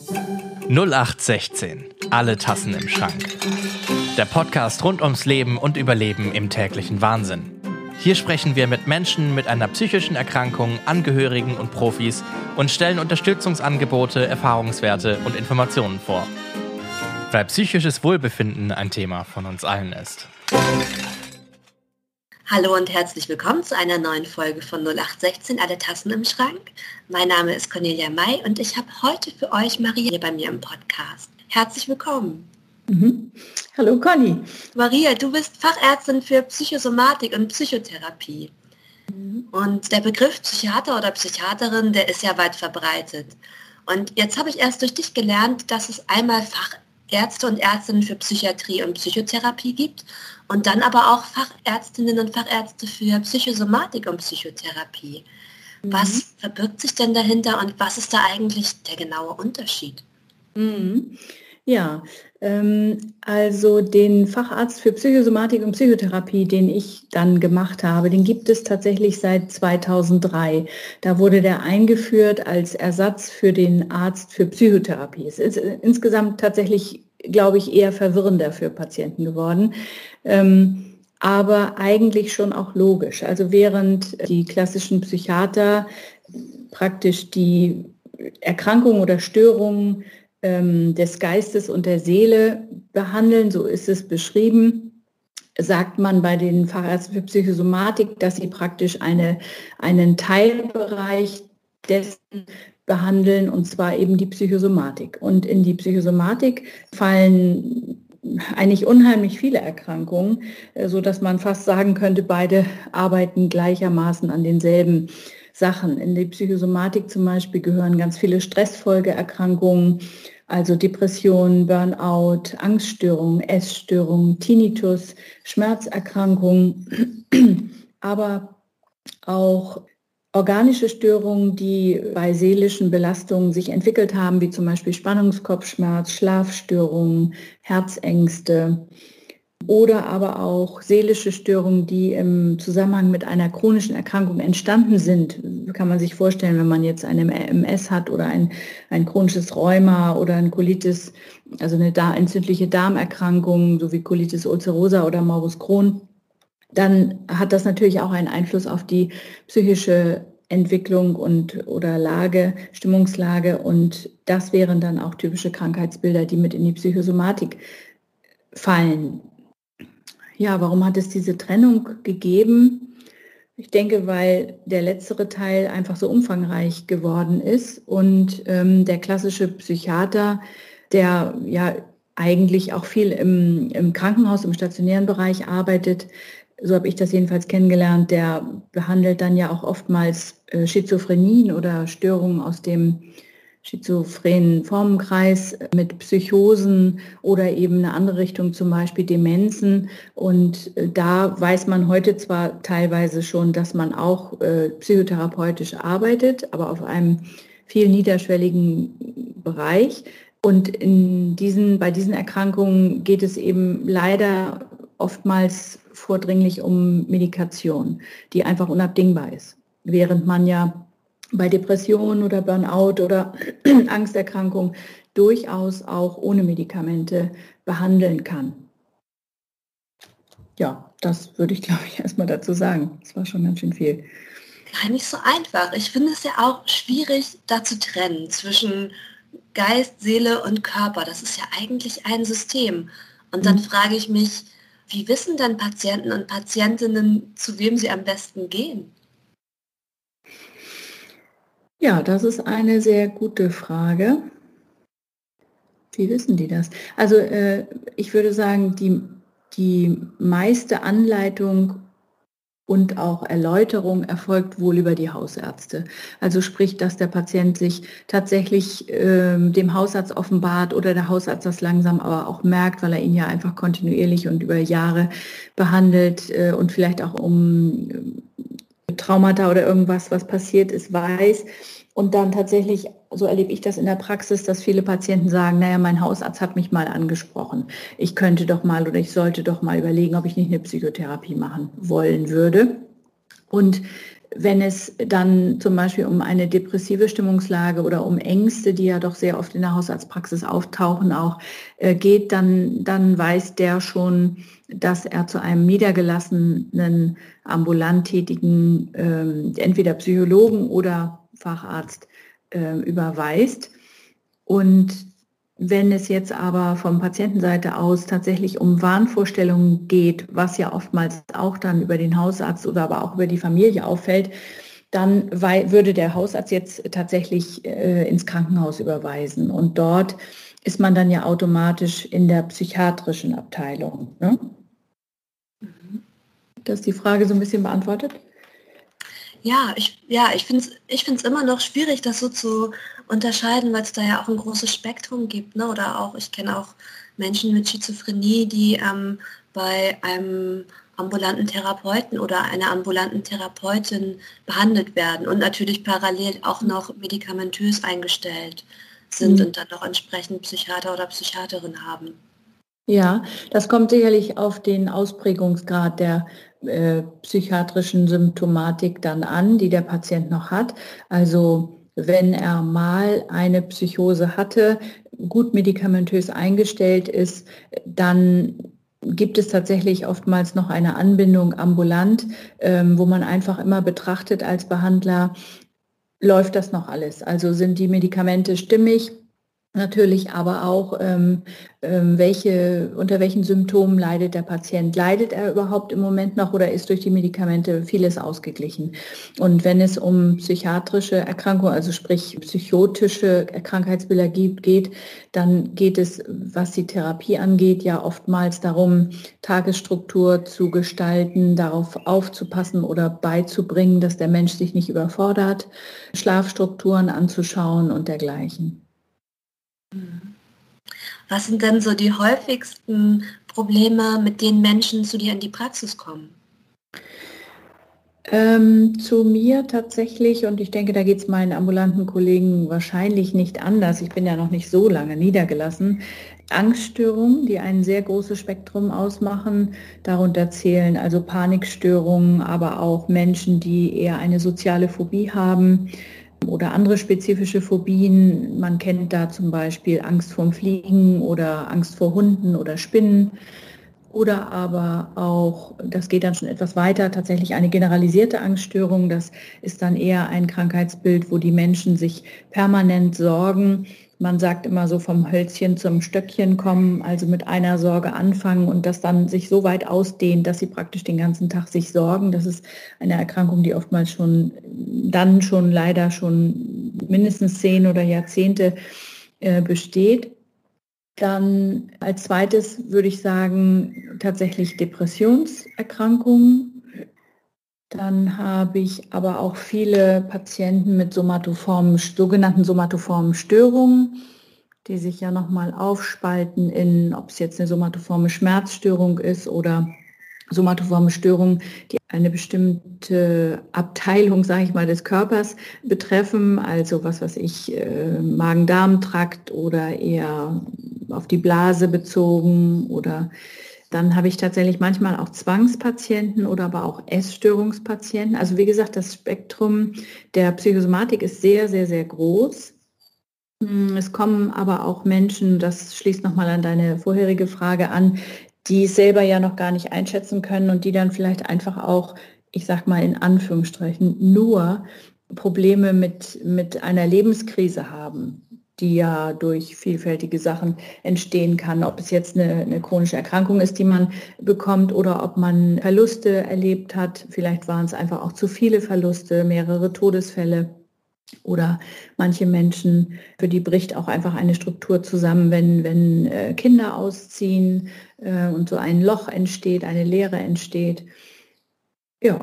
0816. Alle Tassen im Schrank. Der Podcast rund ums Leben und Überleben im täglichen Wahnsinn. Hier sprechen wir mit Menschen mit einer psychischen Erkrankung, Angehörigen und Profis und stellen Unterstützungsangebote, Erfahrungswerte und Informationen vor. Weil psychisches Wohlbefinden ein Thema von uns allen ist. Hallo und herzlich willkommen zu einer neuen Folge von 0816 Alle Tassen im Schrank. Mein Name ist Cornelia May und ich habe heute für euch Maria bei mir im Podcast. Herzlich willkommen. Hallo Conny. Maria, du bist Fachärztin für Psychosomatik und Psychotherapie. Und der Begriff Psychiater oder Psychiaterin, der ist ja weit verbreitet. Und jetzt habe ich erst durch dich gelernt, dass es einmal Fachärzte und Ärztinnen für Psychiatrie und Psychotherapie gibt und dann aber auch Fachärztinnen und Fachärzte für Psychosomatik und Psychotherapie. Was verbirgt sich denn dahinter und was ist da eigentlich der genaue Unterschied? Ja, also den Facharzt für Psychosomatik und Psychotherapie, den ich dann gemacht habe, den gibt es tatsächlich seit 2003. Da wurde der eingeführt als Ersatz für den Arzt für Psychotherapie. Es ist insgesamt tatsächlich, glaube ich, eher verwirrender für Patienten geworden, aber eigentlich schon auch logisch. Also während die klassischen Psychiater praktisch die Erkrankungen oder Störungen des Geistes und der Seele behandeln, so ist es beschrieben, sagt man bei den Fachärzten für Psychosomatik, dass sie praktisch einen Teilbereich dessen behandeln, und zwar eben die Psychosomatik. Und in die Psychosomatik fallen eigentlich unheimlich viele Erkrankungen, sodass man fast sagen könnte, beide arbeiten gleichermaßen an denselben Sachen. In die Psychosomatik zum Beispiel gehören ganz viele Stressfolgeerkrankungen, also Depressionen, Burnout, Angststörungen, Essstörungen, Tinnitus, Schmerzerkrankungen, aber auch organische Störungen, die bei seelischen Belastungen sich entwickelt haben, wie zum Beispiel Spannungskopfschmerz, Schlafstörungen, Herzängste. Oder aber auch seelische Störungen, die im Zusammenhang mit einer chronischen Erkrankung entstanden sind. Kann man sich vorstellen, wenn man jetzt eine MS hat oder ein chronisches Rheuma oder ein Colitis, also eine entzündliche Darmerkrankung, so wie Colitis ulcerosa oder Morbus Crohn, dann hat das natürlich auch einen Einfluss auf die psychische Entwicklung oder Lage, Stimmungslage. Und das wären dann auch typische Krankheitsbilder, die mit in die Psychosomatik fallen. Ja, warum hat es diese Trennung gegeben? Ich denke, weil der letztere Teil einfach so umfangreich geworden ist und der klassische Psychiater, der ja eigentlich auch viel im Krankenhaus, im stationären Bereich arbeitet, so habe ich das jedenfalls kennengelernt, der behandelt dann ja auch oftmals Schizophrenien oder Störungen aus dem schizophrenen Formenkreis mit Psychosen oder eben eine andere Richtung, zum Beispiel Demenzen. Und da weiß man heute zwar teilweise schon, dass man auch psychotherapeutisch arbeitet, aber auf einem viel niederschwelligen Bereich. Und bei diesen Erkrankungen geht es eben leider oftmals vordringlich um Medikation, die einfach unabdingbar ist. Während man ja bei Depressionen oder Burnout oder Angsterkrankungen durchaus auch ohne Medikamente behandeln kann. Ja, das würde ich, glaube ich, erstmal dazu sagen. Das war schon ganz schön viel. Gar nicht so einfach. Ich finde es ja auch schwierig, da zu trennen zwischen Geist, Seele und Körper. Das ist ja eigentlich ein System. Und dann frage ich mich, wie wissen dann Patienten und Patientinnen, zu wem sie am besten gehen? Ja, das ist eine sehr gute Frage. Wie wissen die das? Also ich würde sagen, die meiste Anleitung und auch Erläuterung erfolgt wohl über die Hausärzte. Also sprich, dass der Patient sich tatsächlich dem Hausarzt offenbart oder der Hausarzt das langsam aber auch merkt, weil er ihn ja einfach kontinuierlich und über Jahre behandelt und vielleicht auch um Traumata oder irgendwas, was passiert ist, weiß. Und dann tatsächlich, so erlebe ich das in der Praxis, dass viele Patienten sagen, naja, mein Hausarzt hat mich mal angesprochen. Ich könnte doch mal oder ich sollte doch mal überlegen, ob ich nicht eine Psychotherapie machen wollen würde. Und Wenn es dann zum Beispiel um eine depressive Stimmungslage oder um Ängste, die ja doch sehr oft in der Hausarztpraxis auftauchen, auch geht, dann weiß der schon, dass er zu einem niedergelassenen, ambulant tätigen, entweder Psychologen oder Facharzt überweist. Und wenn es jetzt aber von Patientenseite aus tatsächlich um Wahnvorstellungen geht, was ja oftmals auch dann über den Hausarzt oder aber auch über die Familie auffällt, dann würde der Hausarzt jetzt tatsächlich ins Krankenhaus überweisen. Und dort ist man dann ja automatisch in der psychiatrischen Abteilung. Ne? Das ist die Frage so ein bisschen beantwortet? Ja, ich finde es immer noch schwierig, das so zu unterscheiden, weil es da ja auch ein großes Spektrum gibt. Ne? Oder auch, ich kenne auch Menschen mit Schizophrenie, die bei einem ambulanten Therapeuten oder einer ambulanten Therapeutin behandelt werden und natürlich parallel auch noch medikamentös eingestellt sind und dann noch entsprechend Psychiater oder Psychiaterin haben. Ja, das kommt sicherlich auf den Ausprägungsgrad der psychiatrischen Symptomatik dann an, die der Patient noch hat. Also wenn er mal eine Psychose hatte, gut medikamentös eingestellt ist, dann gibt es tatsächlich oftmals noch eine Anbindung ambulant, wo man einfach immer betrachtet als Behandler, läuft das noch alles? Also sind die Medikamente stimmig? Natürlich aber auch, unter welchen Symptomen leidet der Patient? Leidet er überhaupt im Moment noch oder ist durch die Medikamente vieles ausgeglichen? Und wenn es um psychiatrische Erkrankungen, also sprich psychotische Krankheitsbilder geht, dann geht es, was die Therapie angeht, ja oftmals darum, Tagesstruktur zu gestalten, darauf aufzupassen oder beizubringen, dass der Mensch sich nicht überfordert, Schlafstrukturen anzuschauen und dergleichen. Was sind denn so die häufigsten Probleme, mit denen Menschen zu dir in die Praxis kommen? Zu mir tatsächlich, und ich denke, da geht es meinen ambulanten Kollegen wahrscheinlich nicht anders. Ich bin ja noch nicht so lange niedergelassen. Angststörungen, die ein sehr großes Spektrum ausmachen. Darunter zählen also Panikstörungen, aber auch Menschen, die eher eine soziale Phobie haben oder andere spezifische Phobien. Man kennt da zum Beispiel Angst vorm Fliegen oder Angst vor Hunden oder Spinnen. Oder aber auch, das geht dann schon etwas weiter, tatsächlich eine generalisierte Angststörung. Das ist dann eher ein Krankheitsbild, wo die Menschen sich permanent sorgen. Man sagt immer so vom Hölzchen zum Stöckchen kommen, also mit einer Sorge anfangen und das dann sich so weit ausdehnt, dass sie praktisch den ganzen Tag sich sorgen. Das ist eine Erkrankung, die oftmals leider schon mindestens 10 oder Jahrzehnte besteht. Dann als zweites würde ich sagen, tatsächlich Depressionserkrankungen. Dann habe ich aber auch viele Patienten mit sogenannten somatoformen Störungen, die sich ja nochmal aufspalten in, ob es jetzt eine somatoforme Schmerzstörung ist oder somatoforme Störungen, die eine bestimmte Abteilung, sage ich mal, des Körpers betreffen, also was weiß ich, Magen-Darm-Trakt oder eher auf die Blase bezogen, oder dann habe ich tatsächlich manchmal auch Zwangspatienten oder aber auch Essstörungspatienten. Also wie gesagt, das Spektrum der Psychosomatik ist sehr, sehr, sehr groß. Es kommen aber auch Menschen, das schließt nochmal an deine vorherige Frage an, die es selber ja noch gar nicht einschätzen können und die dann vielleicht einfach auch, ich sag mal in Anführungsstrichen, nur Probleme mit einer Lebenskrise haben, die ja durch vielfältige Sachen entstehen kann, ob es jetzt eine chronische Erkrankung ist, die man bekommt oder ob man Verluste erlebt hat. Vielleicht waren es einfach auch zu viele Verluste, mehrere Todesfälle. Oder manche Menschen, für die bricht auch einfach eine Struktur zusammen, wenn Kinder ausziehen und so ein Loch entsteht, eine Leere entsteht. Ja.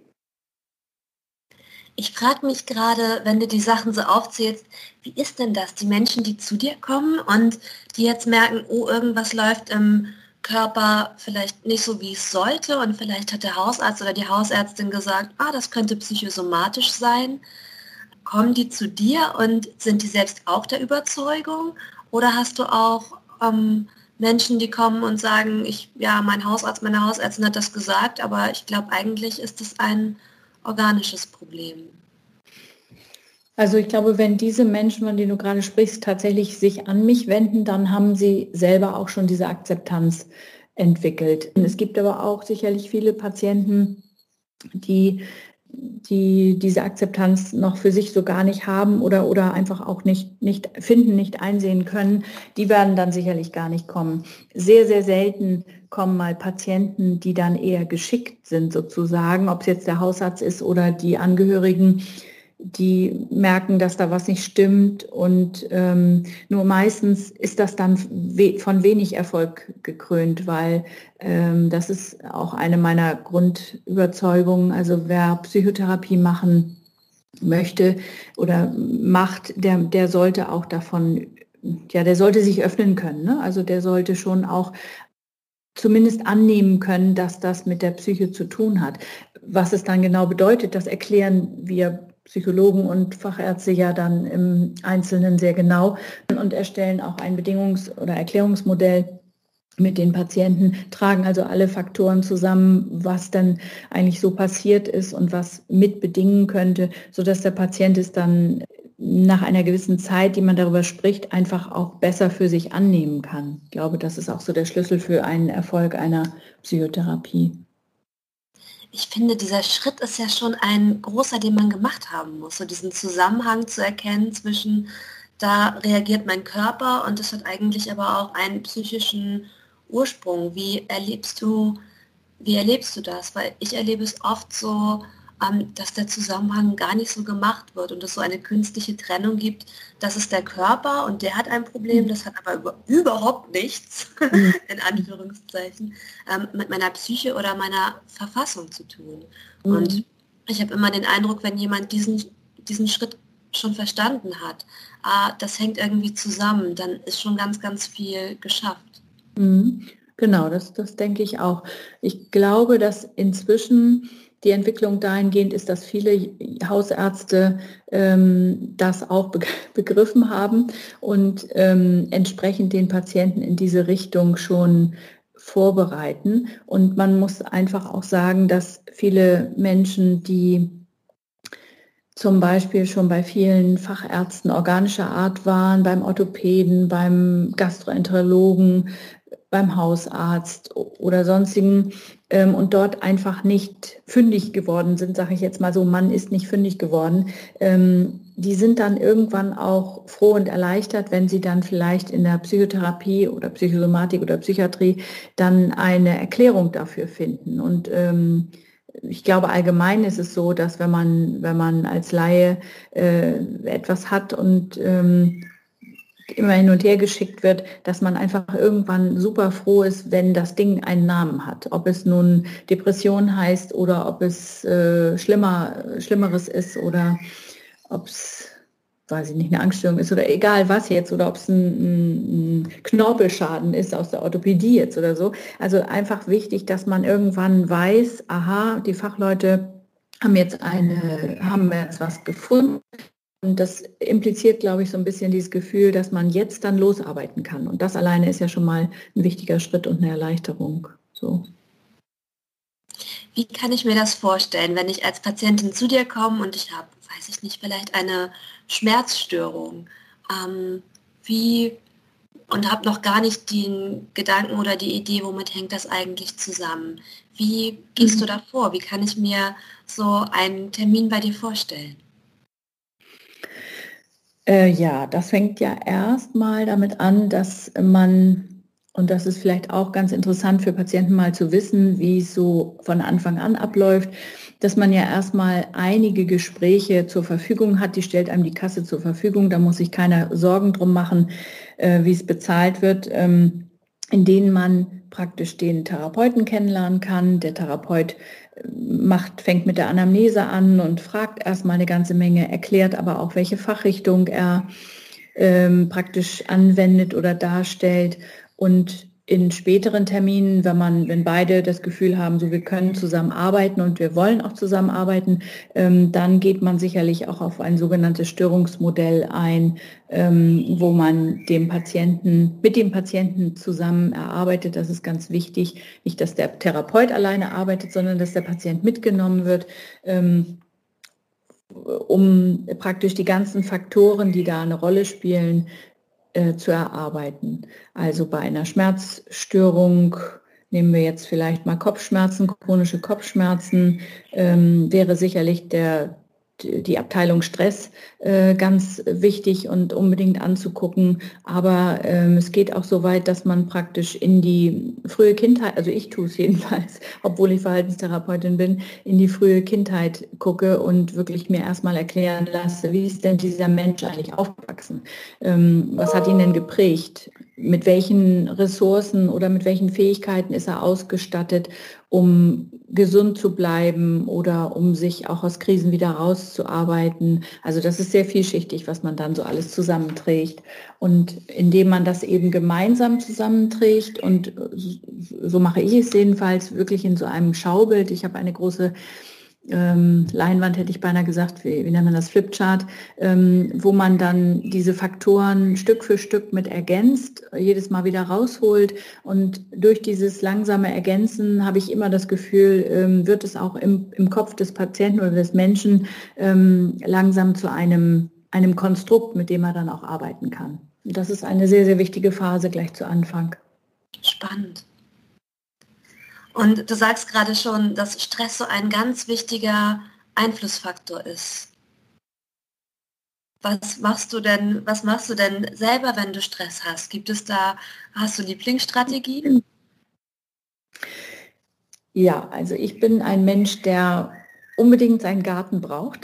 Ich frage mich gerade, wenn du die Sachen so aufzählst, wie ist denn das? Die Menschen, die zu dir kommen und die jetzt merken, oh, irgendwas läuft im Körper vielleicht nicht so, wie es sollte und vielleicht hat der Hausarzt oder die Hausärztin gesagt, das könnte psychosomatisch sein. Kommen die zu dir und sind die selbst auch der Überzeugung? Oder hast du auch Menschen, die kommen und sagen, mein Hausarzt, meine Hausärztin hat das gesagt, aber ich glaube, eigentlich ist es ein organisches Problem? Also ich glaube, wenn diese Menschen, von denen du gerade sprichst, tatsächlich sich an mich wenden, dann haben sie selber auch schon diese Akzeptanz entwickelt. Und es gibt aber auch sicherlich viele Patienten, die diese Akzeptanz noch für sich so gar nicht haben oder einfach auch nicht finden, nicht einsehen können, die werden dann sicherlich gar nicht kommen. Sehr, sehr selten kommen mal Patienten, die dann eher geschickt sind sozusagen, ob es jetzt der Hausarzt ist oder die Angehörigen, die merken, dass da was nicht stimmt und nur meistens ist das dann von wenig Erfolg gekrönt, weil das ist auch eine meiner Grundüberzeugungen. Also wer Psychotherapie machen möchte oder macht, der sollte auch davon, ja, der sollte sich öffnen können, ne? Also der sollte schon auch zumindest annehmen können, dass das mit der Psyche zu tun hat. Was es dann genau bedeutet, das erklären wir Psychologen und Fachärzte ja dann im Einzelnen sehr genau und erstellen auch ein Bedingungs- oder Erklärungsmodell mit den Patienten, tragen also alle Faktoren zusammen, was dann eigentlich so passiert ist und was mit bedingen könnte, sodass der Patient es dann nach einer gewissen Zeit, die man darüber spricht, einfach auch besser für sich annehmen kann. Ich glaube, das ist auch so der Schlüssel für einen Erfolg einer Psychotherapie. Ich finde, dieser Schritt ist ja schon ein großer, den man gemacht haben muss, so diesen Zusammenhang zu erkennen zwischen, da reagiert mein Körper und das hat eigentlich aber auch einen psychischen Ursprung. Wie erlebst du das? Weil ich erlebe es oft so, dass der Zusammenhang gar nicht so gemacht wird und es so eine künstliche Trennung gibt. Das ist der Körper und der hat ein Problem, das hat aber überhaupt nichts, in Anführungszeichen, mit meiner Psyche oder meiner Verfassung zu tun. Und ich habe immer den Eindruck, wenn jemand diesen Schritt schon verstanden hat, das hängt irgendwie zusammen, dann ist schon ganz, ganz viel geschafft. Genau, das denke ich auch. Ich glaube, dass inzwischen die Entwicklung dahingehend ist, dass viele Hausärzte das auch begriffen haben und entsprechend den Patienten in diese Richtung schon vorbereiten. Und man muss einfach auch sagen, dass viele Menschen, die zum Beispiel schon bei vielen Fachärzten organischer Art waren, beim Orthopäden, beim Gastroenterologen, beim Hausarzt oder sonstigen und dort einfach nicht fündig geworden sind, sage ich jetzt mal so, man ist nicht fündig geworden. Die sind dann irgendwann auch froh und erleichtert, wenn sie dann vielleicht in der Psychotherapie oder Psychosomatik oder Psychiatrie dann eine Erklärung dafür finden. Und ich glaube, allgemein ist es so, dass wenn man als Laie etwas hat und immer hin und her geschickt wird, dass man einfach irgendwann super froh ist, wenn das Ding einen Namen hat. Ob es nun Depression heißt oder ob es Schlimmeres ist oder ob es, weiß ich nicht, eine Angststörung ist oder egal was jetzt oder ob es ein Knorpelschaden ist aus der Orthopädie jetzt oder so. Also einfach wichtig, dass man irgendwann weiß, aha, die Fachleute haben jetzt was gefunden. Und das impliziert, glaube ich, so ein bisschen dieses Gefühl, dass man jetzt dann losarbeiten kann. Und das alleine ist ja schon mal ein wichtiger Schritt und eine Erleichterung. So. Wie kann ich mir das vorstellen, wenn ich als Patientin zu dir komme und ich habe, weiß ich nicht, vielleicht eine Schmerzstörung? Und habe noch gar nicht den Gedanken oder die Idee, womit hängt das eigentlich zusammen? Wie gehst du da vor? Wie kann ich mir so einen Termin bei dir vorstellen? Ja, das fängt ja erstmal damit an, dass man, und das ist vielleicht auch ganz interessant für Patienten mal zu wissen, wie es so von Anfang an abläuft, dass man ja erstmal einige Gespräche zur Verfügung hat, die stellt einem die Kasse zur Verfügung, da muss sich keiner Sorgen drum machen, wie es bezahlt wird, in denen man praktisch den Therapeuten kennenlernen kann. Der Therapeut fängt mit der Anamnese an und fragt erstmal eine ganze Menge, erklärt aber auch, welche Fachrichtung er praktisch anwendet oder darstellt. Und in späteren Terminen, wenn beide das Gefühl haben, so wir können zusammenarbeiten und wir wollen auch zusammenarbeiten, dann geht man sicherlich auch auf ein sogenanntes Störungsmodell ein, wo man mit dem Patienten zusammen erarbeitet. Das ist ganz wichtig. Nicht, dass der Therapeut alleine arbeitet, sondern dass der Patient mitgenommen wird, um praktisch die ganzen Faktoren, die da eine Rolle spielen, zu erarbeiten. Also bei einer Schmerzstörung, nehmen wir jetzt vielleicht mal Kopfschmerzen, chronische Kopfschmerzen, wäre sicherlich die Abteilung Stress ganz wichtig und unbedingt anzugucken. Aber es geht auch so weit, dass man praktisch in die frühe Kindheit, also ich tue es jedenfalls, obwohl ich Verhaltenstherapeutin bin, in die frühe Kindheit gucke und wirklich mir erstmal erklären lasse, wie ist denn dieser Mensch eigentlich aufgewachsen? Was hat ihn denn geprägt? Mit welchen Ressourcen oder mit welchen Fähigkeiten ist er ausgestattet, um gesund zu bleiben oder um sich auch aus Krisen wieder rauszuarbeiten. Also das ist sehr vielschichtig, was man dann so alles zusammenträgt. Und indem man das eben gemeinsam zusammenträgt, und so mache ich es jedenfalls, wirklich in so einem Schaubild. Ich habe eine große Leinwand, hätte ich beinahe gesagt, wie nennt man das, Flipchart, wo man dann diese Faktoren Stück für Stück mit ergänzt, jedes Mal wieder rausholt, und durch dieses langsame Ergänzen habe ich immer das Gefühl, wird es auch im Kopf des Patienten oder des Menschen langsam zu einem Konstrukt, mit dem er dann auch arbeiten kann. Und das ist eine sehr, sehr wichtige Phase gleich zu Anfang. Spannend. Und du sagst gerade schon, dass Stress so ein ganz wichtiger Einflussfaktor ist. Was machst du denn selber, wenn du Stress hast? Hast du Lieblingsstrategien? Ja, also ich bin ein Mensch, der unbedingt seinen Garten braucht.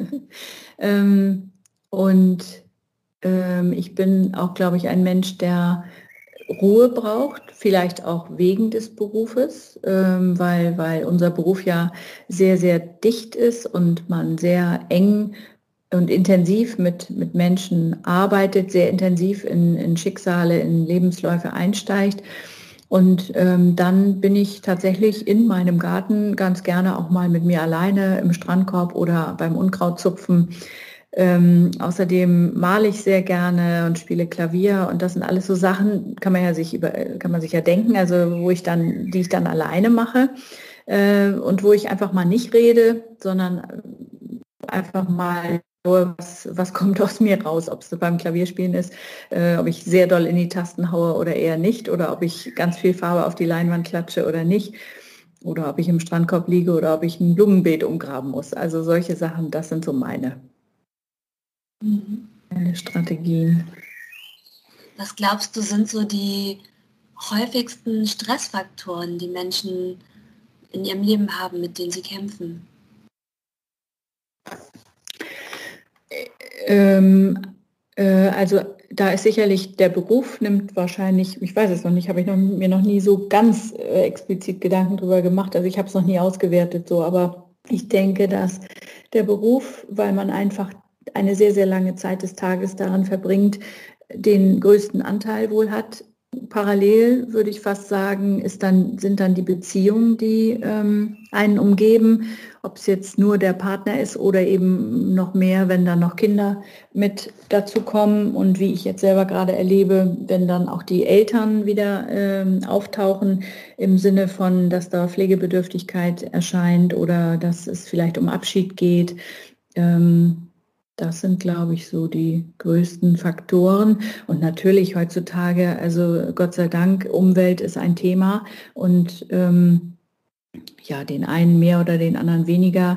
Ich bin auch, glaube ich, ein Mensch, der Ruhe braucht, vielleicht auch wegen des Berufes, weil unser Beruf ja sehr, sehr dicht ist und man sehr eng und intensiv mit Menschen arbeitet, sehr intensiv in Schicksale, in Lebensläufe einsteigt. Und dann bin ich tatsächlich in meinem Garten ganz gerne auch mal mit mir alleine im Strandkorb oder beim Unkrautzupfen. Außerdem male ich sehr gerne und spiele Klavier, und das sind alles so Sachen, kann man sich ja denken, also die ich dann alleine mache, und wo ich einfach mal nicht rede, sondern einfach mal was kommt aus mir raus, ob es beim Klavierspielen ist, ob ich sehr doll in die Tasten haue oder eher nicht, oder ob ich ganz viel Farbe auf die Leinwand klatsche oder nicht, oder ob ich im Strandkorb liege oder ob ich ein Blumenbeet umgraben muss. Also solche Sachen, das sind so meine Strategien. Was glaubst du, sind so die häufigsten Stressfaktoren, die Menschen in ihrem Leben haben, mit denen sie kämpfen? Also da ist sicherlich der Beruf, nimmt wahrscheinlich, ich weiß es noch nicht, habe ich mir noch nie so ganz explizit Gedanken drüber gemacht, also ich habe es noch nie ausgewertet so, aber ich denke, dass der Beruf, weil man einfach eine sehr, sehr lange Zeit des Tages daran verbringt, den größten Anteil wohl hat. Parallel würde ich fast sagen, sind dann die Beziehungen, die einen umgeben, ob es jetzt nur der Partner ist oder eben noch mehr, wenn dann noch Kinder mit dazu kommen, und wie ich jetzt selber gerade erlebe, wenn dann auch die Eltern wieder auftauchen, im Sinne von, dass da Pflegebedürftigkeit erscheint oder dass es vielleicht um Abschied geht. Das sind, glaube ich, so die größten Faktoren. Und natürlich heutzutage, also Gott sei Dank, Umwelt ist ein Thema, und den einen mehr oder den anderen weniger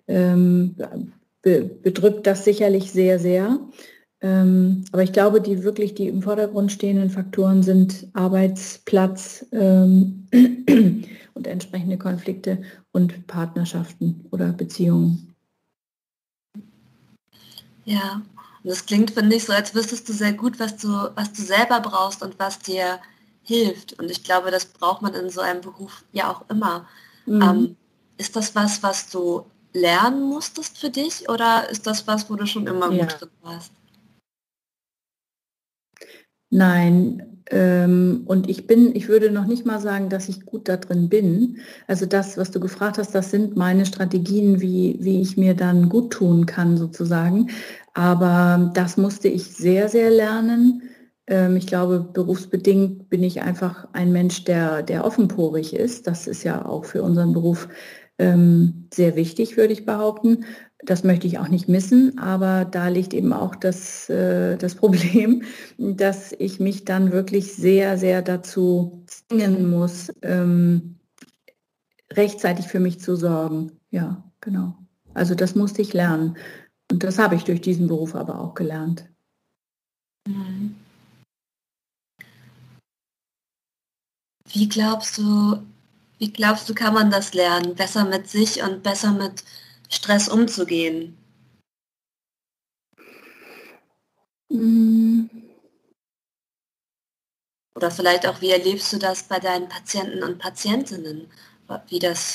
bedrückt das sicherlich sehr, sehr. Aber ich glaube, die im Vordergrund stehenden Faktoren sind Arbeitsplatz und entsprechende Konflikte und Partnerschaften oder Beziehungen. Ja, und das klingt, finde ich, so, als wüsstest du sehr gut, was du selber brauchst und was dir hilft. Und ich glaube, das braucht man in so einem Beruf ja auch immer. Ist das was du lernen musstest für dich, oder ist das was, wo du schon immer gut drin warst? Nein, und ich würde noch nicht mal sagen, dass ich gut da drin bin. Also das, was du gefragt hast, das sind meine Strategien, wie ich mir dann gut tun kann sozusagen. Aber das musste ich sehr, sehr lernen. Ich glaube, berufsbedingt bin ich einfach ein Mensch, der offenporig ist. Das ist ja auch für unseren Beruf sehr wichtig, würde ich behaupten. Das möchte ich auch nicht missen, aber da liegt eben auch das Problem, dass ich mich dann wirklich sehr, sehr dazu zwingen muss, rechtzeitig für mich zu sorgen. Ja, genau. Also das musste ich lernen. Und das habe ich durch diesen Beruf aber auch gelernt. Mhm. Wie glaubst du, kann man das lernen, besser mit sich und besser mit Stress umzugehen? Oder vielleicht auch, wie erlebst du das bei deinen Patienten und Patientinnen? Wie das,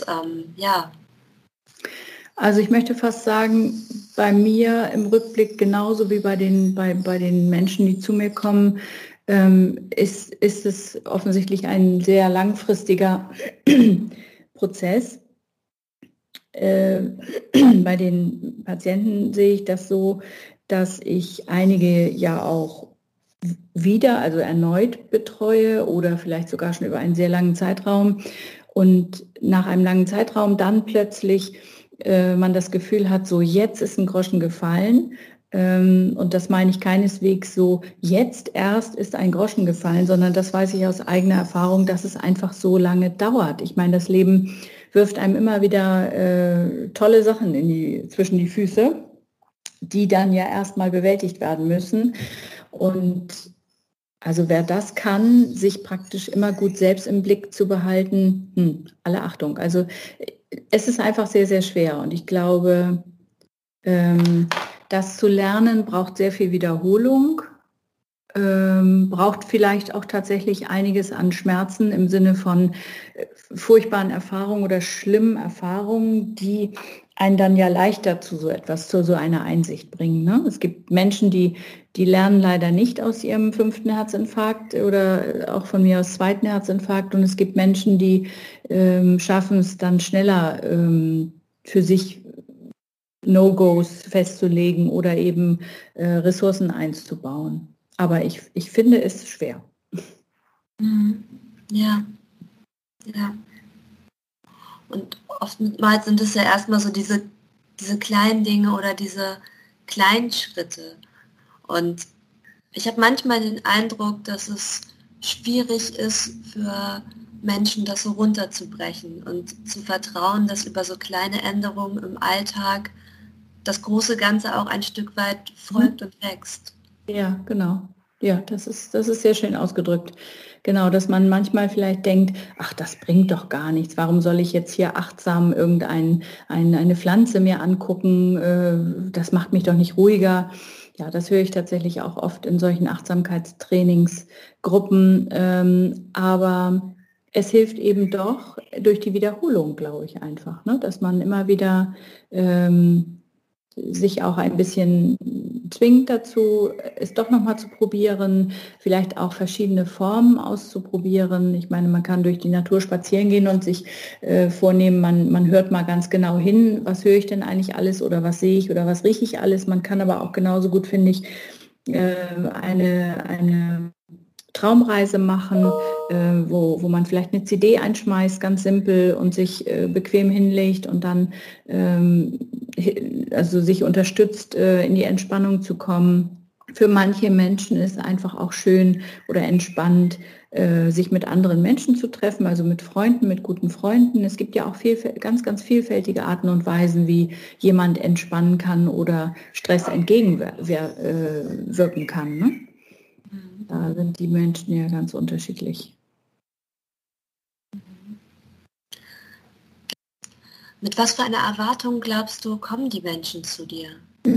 Also ich möchte fast sagen, bei mir im Rückblick genauso wie bei den Menschen, die zu mir kommen, ist es offensichtlich ein sehr langfristiger Prozess. Bei den Patienten sehe ich das so, dass ich einige ja auch also erneut betreue oder vielleicht sogar schon über einen sehr langen Zeitraum und nach einem langen Zeitraum dann plötzlich man das Gefühl hat, so jetzt ist ein Groschen gefallen. Und das meine ich keineswegs so, jetzt erst ist ein Groschen gefallen, sondern das weiß ich aus eigener Erfahrung, dass es einfach so lange dauert. Ich meine, das Leben wirft einem immer wieder tolle Sachen zwischen die Füße, die dann ja erstmal bewältigt werden müssen. Und also wer das kann, sich praktisch immer gut selbst im Blick zu behalten, alle Achtung. Also es ist einfach sehr, sehr schwer. Und ich glaube, das zu lernen braucht sehr viel Wiederholung, braucht vielleicht auch tatsächlich einiges an Schmerzen im Sinne von furchtbaren Erfahrungen oder schlimmen Erfahrungen, die einen dann ja leichter zu so einer Einsicht bringen. Ne? Es gibt Menschen, die lernen leider nicht aus ihrem 5. Herzinfarkt oder auch von mir aus 2. Herzinfarkt. Und es gibt Menschen, die schaffen es dann schneller für sich No-Gos festzulegen oder eben Ressourcen einzubauen. Aber ich finde es schwer. Ja. Und oftmals sind es ja erstmal so diese kleinen Dinge oder diese kleinen Schritte. Und ich habe manchmal den Eindruck, dass es schwierig ist für Menschen, das so runterzubrechen und zu vertrauen, dass über so kleine Änderungen im Alltag das große Ganze auch ein Stück weit folgt und wächst. Ja, genau. Ja, das ist sehr schön ausgedrückt. Genau, dass man manchmal vielleicht denkt, ach, das bringt doch gar nichts. Warum soll ich jetzt hier achtsam eine Pflanze mir angucken? Das macht mich doch nicht ruhiger. Ja, das höre ich tatsächlich auch oft in solchen Achtsamkeitstrainingsgruppen. Aber es hilft eben doch durch die Wiederholung, glaube ich einfach, ne? Dass man immer wieder sich auch ein bisschen zwingt dazu, es doch nochmal zu probieren, vielleicht auch verschiedene Formen auszuprobieren. Ich meine, man kann durch die Natur spazieren gehen und sich vornehmen, man hört mal ganz genau hin, was höre ich denn eigentlich alles oder was sehe ich oder was rieche ich alles. Man kann aber auch genauso gut, finde ich, eine Traumreise machen, wo man vielleicht eine CD einschmeißt, ganz simpel und sich bequem hinlegt und dann also sich unterstützt, in die Entspannung zu kommen. Für manche Menschen ist einfach auch schön oder entspannt, sich mit anderen Menschen zu treffen, also mit Freunden, mit guten Freunden. Es gibt ja auch ganz, ganz vielfältige Arten und Weisen, wie jemand entspannen kann oder Stress entgegenwirken kann. Ne? Da sind die Menschen ja ganz unterschiedlich. Mit was für einer Erwartung, glaubst du, kommen die Menschen zu dir?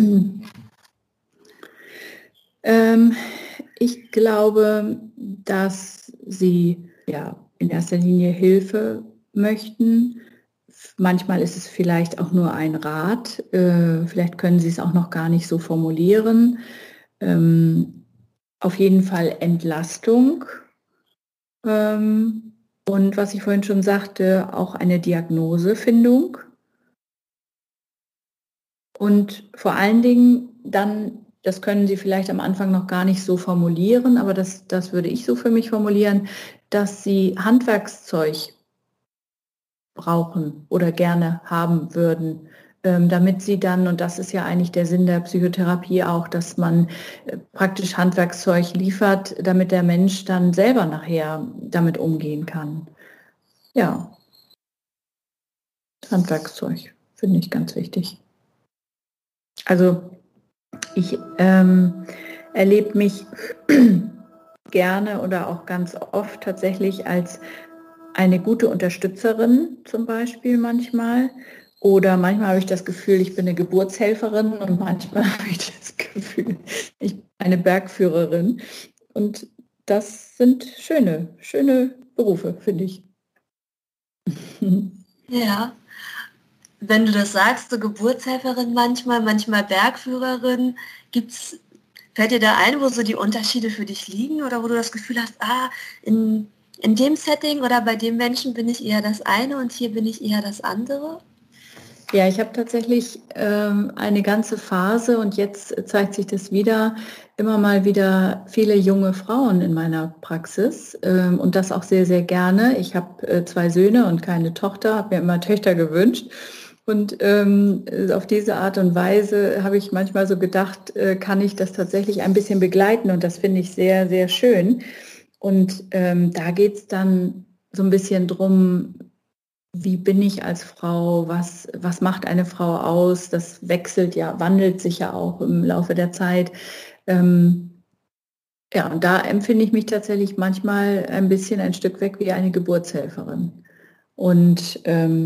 Ich glaube, dass sie ja in erster Linie Hilfe möchten. Manchmal ist es vielleicht auch nur ein Rat. Vielleicht können sie es auch noch gar nicht so formulieren. auf jeden Fall Entlastung. Und was ich vorhin schon sagte, auch eine Diagnosefindung. Und vor allen Dingen dann, das können Sie vielleicht am Anfang noch gar nicht so formulieren, aber das würde ich so für mich formulieren, dass Sie Handwerkszeug brauchen oder gerne haben würden, damit Sie dann, und das ist ja eigentlich der Sinn der Psychotherapie auch, dass man praktisch Handwerkszeug liefert, damit der Mensch dann selber nachher damit umgehen kann. Ja, Handwerkszeug finde ich ganz wichtig. Also ich erlebe mich gerne oder auch ganz oft tatsächlich als eine gute Unterstützerin zum Beispiel manchmal. Oder manchmal habe ich das Gefühl, ich bin eine Geburtshelferin und manchmal habe ich das Gefühl, ich bin eine Bergführerin. Und das sind schöne Berufe, finde ich. Ja, wenn du das sagst, so Geburtshelferin manchmal Bergführerin, fällt dir da ein, wo so die Unterschiede für dich liegen oder wo du das Gefühl hast, in dem Setting oder bei dem Menschen bin ich eher das eine und hier bin ich eher das andere? Ja, ich habe tatsächlich eine ganze Phase und jetzt zeigt sich das wieder, immer mal wieder viele junge Frauen in meiner Praxis und das auch sehr, sehr gerne. Ich habe 2 Söhne und keine Tochter, habe mir immer Töchter gewünscht. Und auf diese Art und Weise habe ich manchmal so gedacht, kann ich das tatsächlich ein bisschen begleiten und das finde ich sehr, sehr schön. Und da geht es dann so ein bisschen drum, wie bin ich als Frau, was macht eine Frau aus? Das wandelt sich ja auch im Laufe der Zeit. Ja, und da empfinde ich mich tatsächlich manchmal ein bisschen ein Stück weg wie eine Geburtshelferin. Und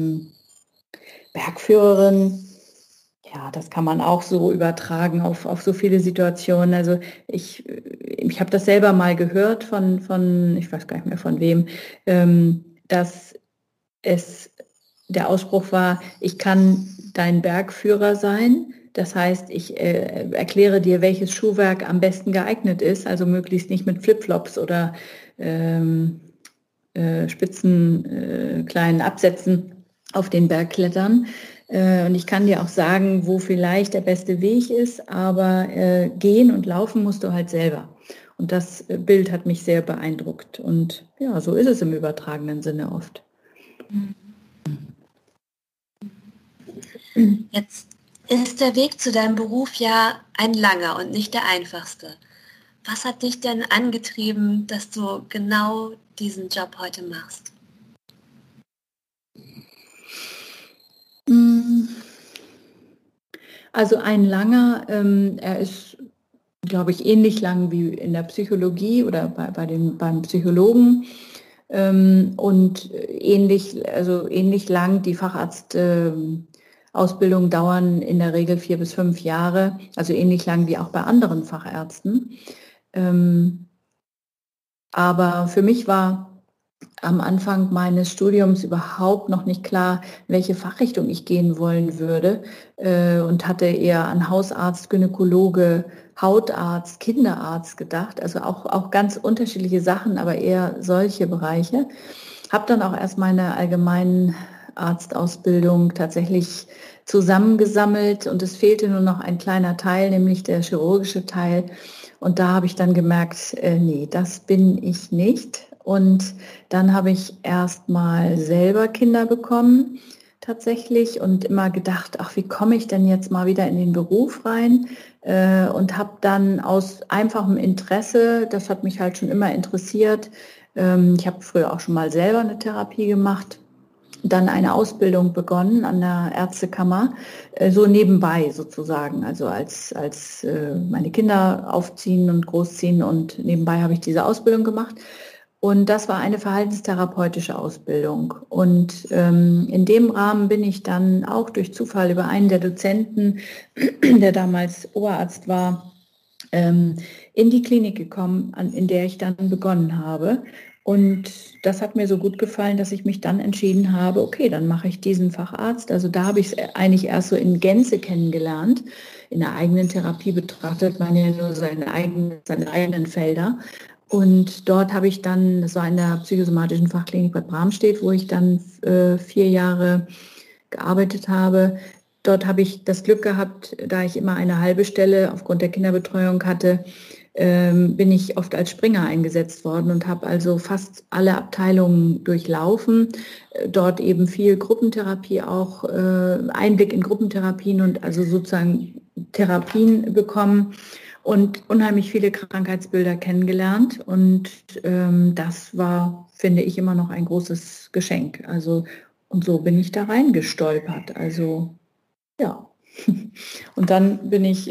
Bergführerin, ja, das kann man auch so übertragen auf so viele Situationen. Also ich habe das selber mal gehört von, ich weiß gar nicht mehr von wem, dass der Ausspruch war, ich kann dein Bergführer sein. Das heißt, ich erkläre dir, welches Schuhwerk am besten geeignet ist, also möglichst nicht mit Flipflops oder spitzen kleinen Absätzen auf den Berg klettern. Und ich kann dir auch sagen, wo vielleicht der beste Weg ist, aber gehen und laufen musst du halt selber. Und das Bild hat mich sehr beeindruckt. Und ja, so ist es im übertragenen Sinne oft. Jetzt ist der Weg zu deinem Beruf ja ein langer und nicht der einfachste. Was hat dich denn angetrieben, dass du genau diesen Job heute machst? Also ein langer, er ist, glaube ich, ähnlich lang wie in der Psychologie oder beim Psychologen und ähnlich lang. Die Facharztausbildungen dauern in der Regel 4 bis 5 Jahre, also ähnlich lang wie auch bei anderen Fachärzten. Aber für mich war am Anfang meines Studiums überhaupt noch nicht klar, in welche Fachrichtung ich gehen wollen würde und hatte eher an Hausarzt, Gynäkologe, Hautarzt, Kinderarzt gedacht, also auch ganz unterschiedliche Sachen, aber eher solche Bereiche. Habe dann auch erst meine allgemeinen Arztausbildung tatsächlich zusammengesammelt und es fehlte nur noch ein kleiner Teil, nämlich der chirurgische Teil. Und da habe ich dann gemerkt, nee, das bin ich nicht. Und dann habe ich erst mal selber Kinder bekommen tatsächlich und immer gedacht, ach, wie komme ich denn jetzt mal wieder in den Beruf rein? Und habe dann aus einfachem Interesse, das hat mich halt schon immer interessiert, ich habe früher auch schon mal selber eine Therapie gemacht, dann eine Ausbildung begonnen an der Ärztekammer, so nebenbei sozusagen, also als meine Kinder aufziehen und großziehen und nebenbei habe ich diese Ausbildung gemacht. Und das war eine verhaltenstherapeutische Ausbildung. Und in dem Rahmen bin ich dann auch durch Zufall über einen der Dozenten, der damals Oberarzt war, in die Klinik gekommen, in der ich dann begonnen habe. Und das hat mir so gut gefallen, dass ich mich dann entschieden habe, okay, dann mache ich diesen Facharzt. Also da habe ich es eigentlich erst so in Gänze kennengelernt. In der eigenen Therapie betrachtet man ja nur seine eigenen Felder. Und dort habe ich dann, das war in der psychosomatischen Fachklinik Bad Bramstedt, wo ich dann 4 Jahre gearbeitet habe. Dort habe ich das Glück gehabt, da ich immer eine halbe Stelle aufgrund der Kinderbetreuung hatte, bin ich oft als Springer eingesetzt worden und habe also fast alle Abteilungen durchlaufen. Dort eben viel Gruppentherapie auch, Einblick in Gruppentherapien und also sozusagen Therapien bekommen und unheimlich viele Krankheitsbilder kennengelernt. Und das war, finde ich, immer noch ein großes Geschenk. Also, und so bin ich da reingestolpert. Also, ja. Und dann bin ich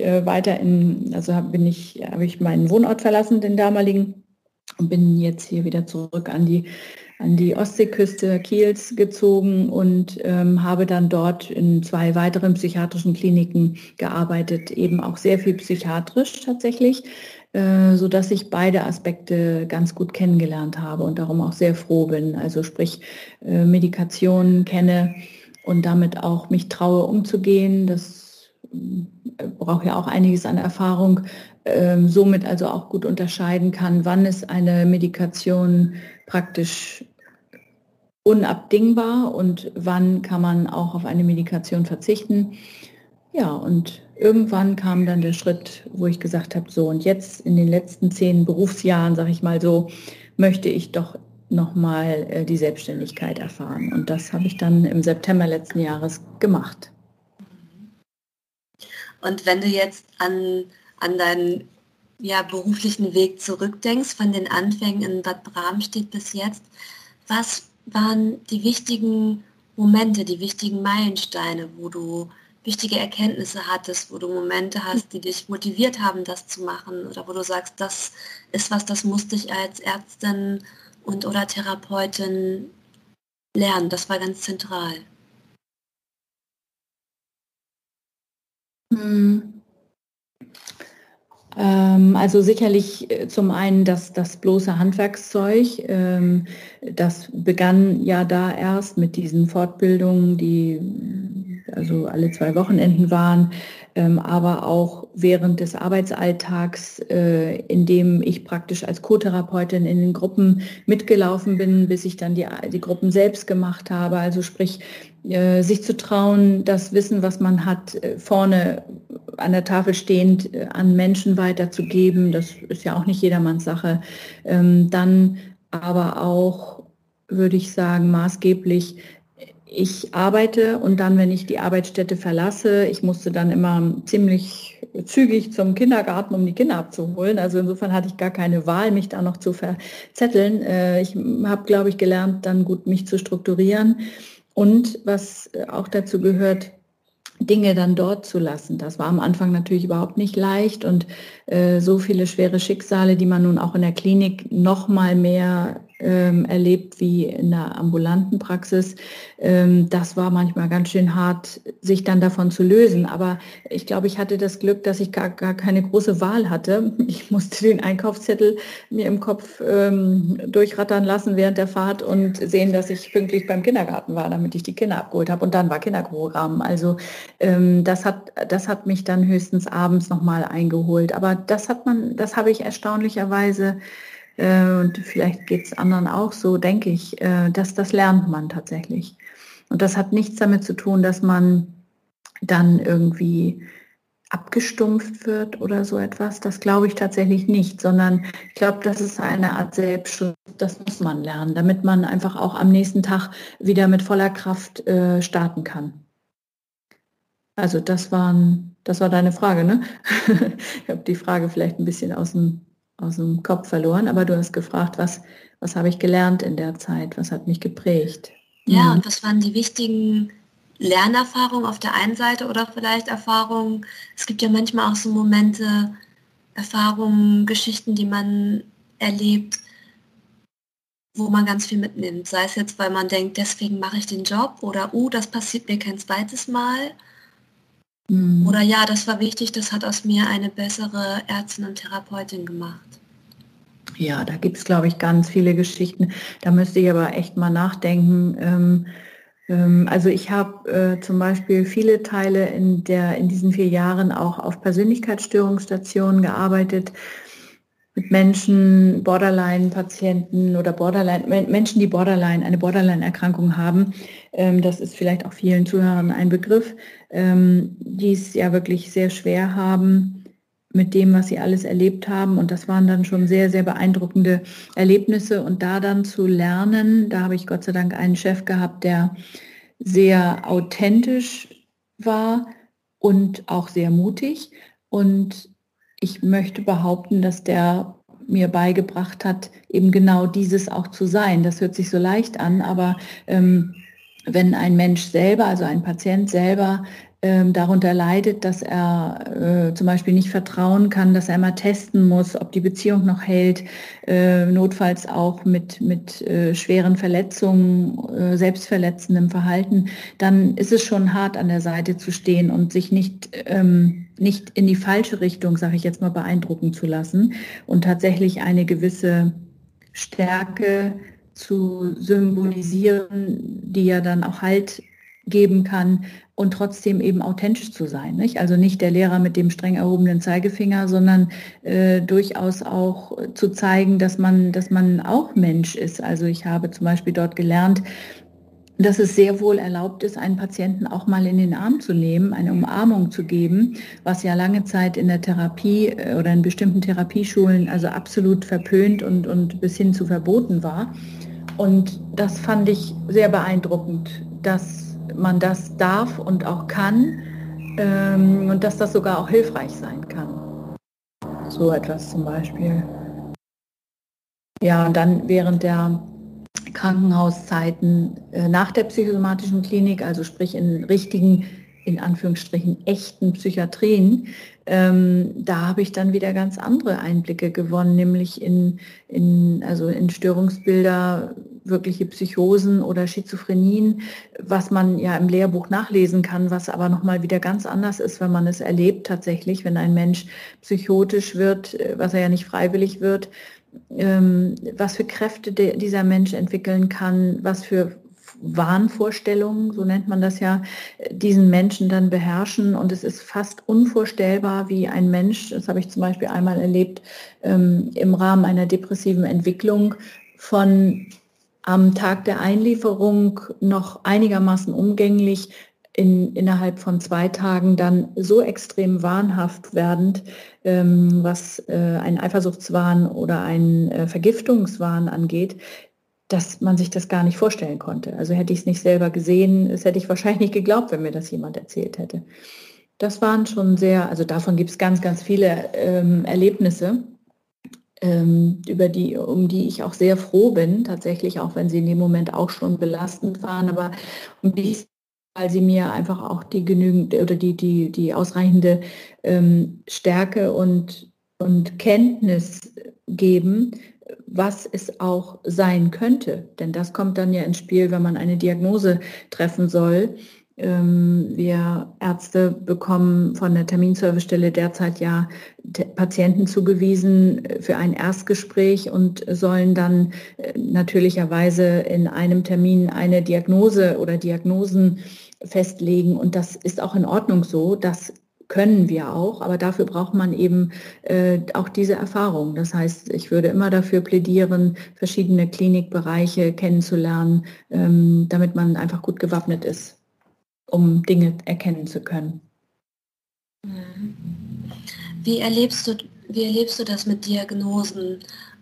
habe ich meinen Wohnort verlassen, den damaligen, und bin jetzt hier wieder zurück an die Ostseeküste Kiels gezogen und habe dann dort in 2 weiteren psychiatrischen Kliniken gearbeitet, eben auch sehr viel psychiatrisch tatsächlich, sodass ich beide Aspekte ganz gut kennengelernt habe und darum auch sehr froh bin. Also sprich Medikation kenne und damit auch mich traue umzugehen. Das braucht ja auch einiges an Erfahrung, somit also auch gut unterscheiden kann, wann ist eine Medikation praktisch unabdingbar und wann kann man auch auf eine Medikation verzichten. Ja, und irgendwann kam dann der Schritt, wo ich gesagt habe, so und jetzt in den letzten 10 Berufsjahren, sage ich mal so, möchte ich doch nochmal die Selbstständigkeit erfahren. Und das habe ich dann im September letzten Jahres gemacht. Und wenn du jetzt an deinen beruflichen Weg zurückdenkst, von den Anfängen in Bad Bramstedt bis jetzt, was waren die wichtigen Momente, die wichtigen Meilensteine, wo du wichtige Erkenntnisse hattest, wo du Momente hast, die dich motiviert haben, das zu machen, oder wo du sagst, das ist was, das musste ich als Ärztin oder Therapeutin lernen, das war ganz zentral. Also sicherlich zum einen das bloße Handwerkszeug. Das begann ja da erst mit diesen Fortbildungen, die also alle 2 Wochenenden waren, aber auch während des Arbeitsalltags, in dem ich praktisch als Co-Therapeutin in den Gruppen mitgelaufen bin, bis ich dann die Gruppen selbst gemacht habe. Also sprich, sich zu trauen, das Wissen, was man hat, vorne an der Tafel stehend an Menschen weiterzugeben. Das ist ja auch nicht jedermanns Sache. Dann aber auch, würde ich sagen, maßgeblich, ich arbeite und dann, wenn ich die Arbeitsstätte verlasse, ich musste dann immer ziemlich zügig zum Kindergarten, um die Kinder abzuholen. Also insofern hatte ich gar keine Wahl, mich da noch zu verzetteln. Ich habe, glaube ich, gelernt, dann gut mich zu strukturieren. Und was auch dazu gehört, Dinge dann dort zu lassen. Das war am Anfang natürlich überhaupt nicht leicht und so viele schwere Schicksale, die man nun auch in der Klinik noch mal mehr erlebt wie in der ambulanten Praxis. Das war manchmal ganz schön hart, sich dann davon zu lösen. Aber ich glaube, ich hatte das Glück, dass ich gar keine große Wahl hatte. Ich musste den Einkaufszettel mir im Kopf durchrattern lassen während der Fahrt und sehen, dass ich pünktlich beim Kindergarten war, damit ich die Kinder abgeholt habe. Und dann war Kinderprogramm. Also das hat mich dann höchstens abends nochmal eingeholt. Aber das habe ich erstaunlicherweise, und vielleicht geht es anderen auch so, denke ich, dass das lernt man tatsächlich. Und das hat nichts damit zu tun, dass man dann irgendwie abgestumpft wird oder so etwas. Das glaube ich tatsächlich nicht, sondern ich glaube, das ist eine Art Selbstschutz, das muss man lernen, damit man einfach auch am nächsten Tag wieder mit voller Kraft starten kann. Also das war deine Frage, ne? Ich habe die Frage vielleicht ein bisschen aus dem Kopf verloren, aber du hast gefragt, was habe ich gelernt in der Zeit, was hat mich geprägt? Ja, und was waren die wichtigen Lernerfahrungen auf der einen Seite oder vielleicht Erfahrungen? Es gibt ja manchmal auch so Momente, Erfahrungen, Geschichten, die man erlebt, wo man ganz viel mitnimmt. Sei es jetzt, weil man denkt, deswegen mache ich den Job oder das passiert mir kein zweites Mal. Oder das war wichtig, das hat aus mir eine bessere Ärztin und Therapeutin gemacht. Ja, da gibt es, glaube ich, ganz viele Geschichten. Da müsste ich aber echt mal nachdenken. Also ich habe zum Beispiel viele Teile in diesen 4 Jahren auch auf Persönlichkeitsstörungsstationen gearbeitet mit Menschen, Borderline-Patienten oder Menschen, die eine Borderline-Erkrankung haben. Das ist vielleicht auch vielen Zuhörern ein Begriff, die es ja wirklich sehr schwer haben mit dem, was sie alles erlebt haben. Und das waren dann schon sehr, sehr beeindruckende Erlebnisse. Und da dann zu lernen, da habe ich Gott sei Dank einen Chef gehabt, der sehr authentisch war und auch sehr mutig. Und ich möchte behaupten, dass der mir beigebracht hat, eben genau dieses auch zu sein. Das hört sich so leicht an, aber wenn ein Mensch selber, also ein Patient selber, darunter leidet, dass er zum Beispiel nicht vertrauen kann, dass er immer testen muss, ob die Beziehung noch hält, notfalls auch mit schweren Verletzungen, selbstverletzendem Verhalten, dann ist es schon hart, an der Seite zu stehen und sich nicht in die falsche Richtung, sage ich jetzt mal, beeindrucken zu lassen und tatsächlich eine gewisse Stärke zu symbolisieren, die ja dann auch Halt geben kann und trotzdem eben authentisch zu sein. Nicht? Also nicht der Lehrer mit dem streng erhobenen Zeigefinger, sondern durchaus auch zu zeigen, dass man auch Mensch ist. Also ich habe zum Beispiel dort gelernt, dass es sehr wohl erlaubt ist, einen Patienten auch mal in den Arm zu nehmen, eine Umarmung zu geben, was ja lange Zeit in der Therapie oder in bestimmten Therapieschulen also absolut verpönt und bis hin zu verboten war. Und das fand ich sehr beeindruckend, dass man das darf und auch kann und dass das sogar auch hilfreich sein kann. So etwas zum Beispiel. Ja, und dann während der Krankenhauszeiten nach der psychosomatischen Klinik, also sprich in richtigen, in Anführungsstrichen echten Psychiatrien, da habe ich dann wieder ganz andere Einblicke gewonnen, nämlich in Störungsbilder, wirkliche Psychosen oder Schizophrenien, was man ja im Lehrbuch nachlesen kann, was aber nochmal wieder ganz anders ist, wenn man es erlebt tatsächlich, wenn ein Mensch psychotisch wird, was er ja nicht freiwillig wird, was für Kräfte dieser Mensch entwickeln kann, was für Wahnvorstellungen, so nennt man das ja, diesen Menschen dann beherrschen. Und es ist fast unvorstellbar, wie ein Mensch, das habe ich zum Beispiel einmal erlebt, im Rahmen einer depressiven Entwicklung von am Tag der Einlieferung noch einigermaßen umgänglich, innerhalb von 2 Tagen dann so extrem wahnhaft werdend, was einen Eifersuchtswahn oder einen Vergiftungswahn angeht, dass man sich das gar nicht vorstellen konnte. Also hätte ich es nicht selber gesehen, das hätte ich wahrscheinlich nicht geglaubt, wenn mir das jemand erzählt hätte. Das waren schon also davon gibt es ganz, ganz viele Erlebnisse, um die ich auch sehr froh bin, tatsächlich, auch wenn sie in dem Moment auch schon belastend waren, aber weil sie mir einfach auch die genügend oder die ausreichende Stärke und Kenntnis geben, was es auch sein könnte. Denn das kommt dann ja ins Spiel, wenn man eine Diagnose treffen soll. Wir Ärzte bekommen von der Terminservicestelle derzeit ja Patienten zugewiesen für ein Erstgespräch und sollen dann natürlicherweise in einem Termin eine Diagnose oder Diagnosen festlegen. Und das ist auch in Ordnung so. Das können wir auch, aber dafür braucht man eben auch diese Erfahrung. Das heißt, ich würde immer dafür plädieren, verschiedene Klinikbereiche kennenzulernen, damit man einfach gut gewappnet ist, um Dinge erkennen zu können. Wie erlebst du das mit Diagnosen?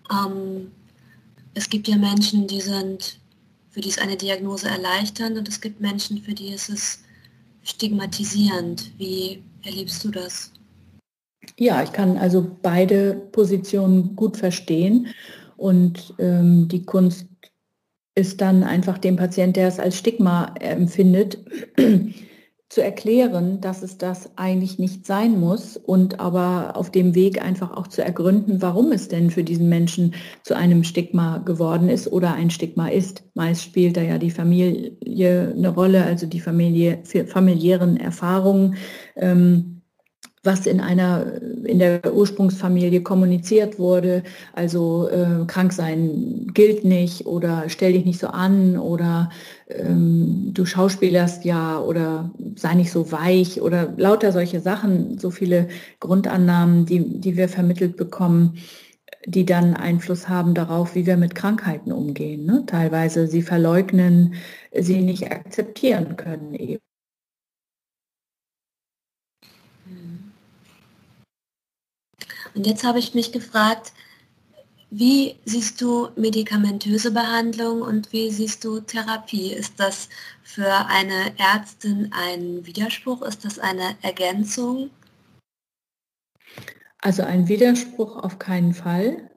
Es gibt ja Menschen, für die ist eine Diagnose erleichternd und es gibt Menschen, für die ist es stigmatisierend. Wie erlebst du das? Ja, ich kann also beide Positionen gut verstehen und die Kunst ist dann einfach dem Patienten, der es als Stigma empfindet, zu erklären, dass es das eigentlich nicht sein muss und aber auf dem Weg einfach auch zu ergründen, warum es denn für diesen Menschen zu einem Stigma geworden ist oder ein Stigma ist. Meist spielt da ja die Familie eine Rolle, also die familiären Erfahrungen, was in der Ursprungsfamilie kommuniziert wurde, also krank sein gilt nicht oder stell dich nicht so an oder du schauspielerst ja oder sei nicht so weich oder lauter solche Sachen, so viele Grundannahmen, die wir vermittelt bekommen, die dann Einfluss haben darauf, wie wir mit Krankheiten umgehen. Ne? Teilweise sie verleugnen, sie nicht akzeptieren können eben. Und jetzt habe ich mich gefragt, wie siehst du medikamentöse Behandlung und wie siehst du Therapie? Ist das für eine Ärztin ein Widerspruch? Ist das eine Ergänzung? Also ein Widerspruch auf keinen Fall,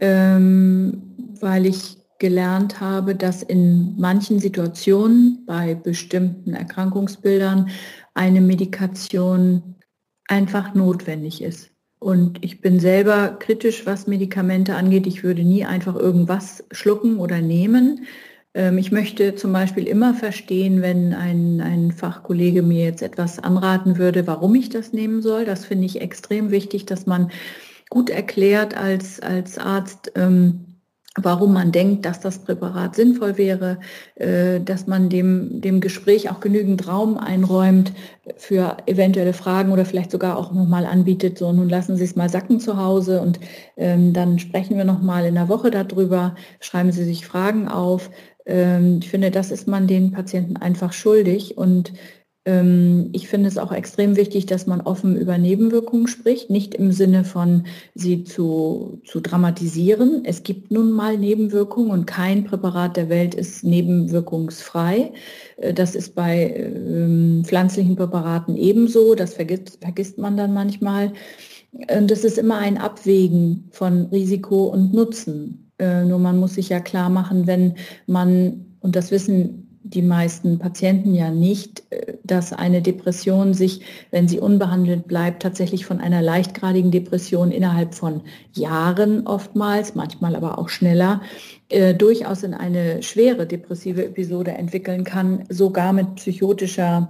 weil ich gelernt habe, dass in manchen Situationen bei bestimmten Erkrankungsbildern eine Medikation einfach notwendig ist. Und ich bin selber kritisch, was Medikamente angeht. Ich würde nie einfach irgendwas schlucken oder nehmen. Ich möchte zum Beispiel immer verstehen, wenn ein Fachkollege mir jetzt etwas anraten würde, warum ich das nehmen soll. Das finde ich extrem wichtig, dass man gut erklärt als Arzt, warum man denkt, dass das Präparat sinnvoll wäre, dass man dem Gespräch auch genügend Raum einräumt für eventuelle Fragen oder vielleicht sogar auch nochmal anbietet, so nun lassen Sie es mal sacken zu Hause und dann sprechen wir nochmal in der Woche darüber, schreiben Sie sich Fragen auf. Ich finde, das ist man den Patienten einfach schuldig und ich finde es auch extrem wichtig, dass man offen über Nebenwirkungen spricht, nicht im Sinne von sie zu dramatisieren. Es gibt nun mal Nebenwirkungen und kein Präparat der Welt ist nebenwirkungsfrei. Das ist bei pflanzlichen Präparaten ebenso, das vergisst man dann manchmal. Und es ist immer ein Abwägen von Risiko und Nutzen. Nur man muss sich ja klar machen, wenn man, und das wissen die meisten Patienten ja nicht, dass eine Depression sich, wenn sie unbehandelt bleibt, tatsächlich von einer leichtgradigen Depression innerhalb von Jahren oftmals, manchmal aber auch schneller, durchaus in eine schwere depressive Episode entwickeln kann, sogar mit psychotischen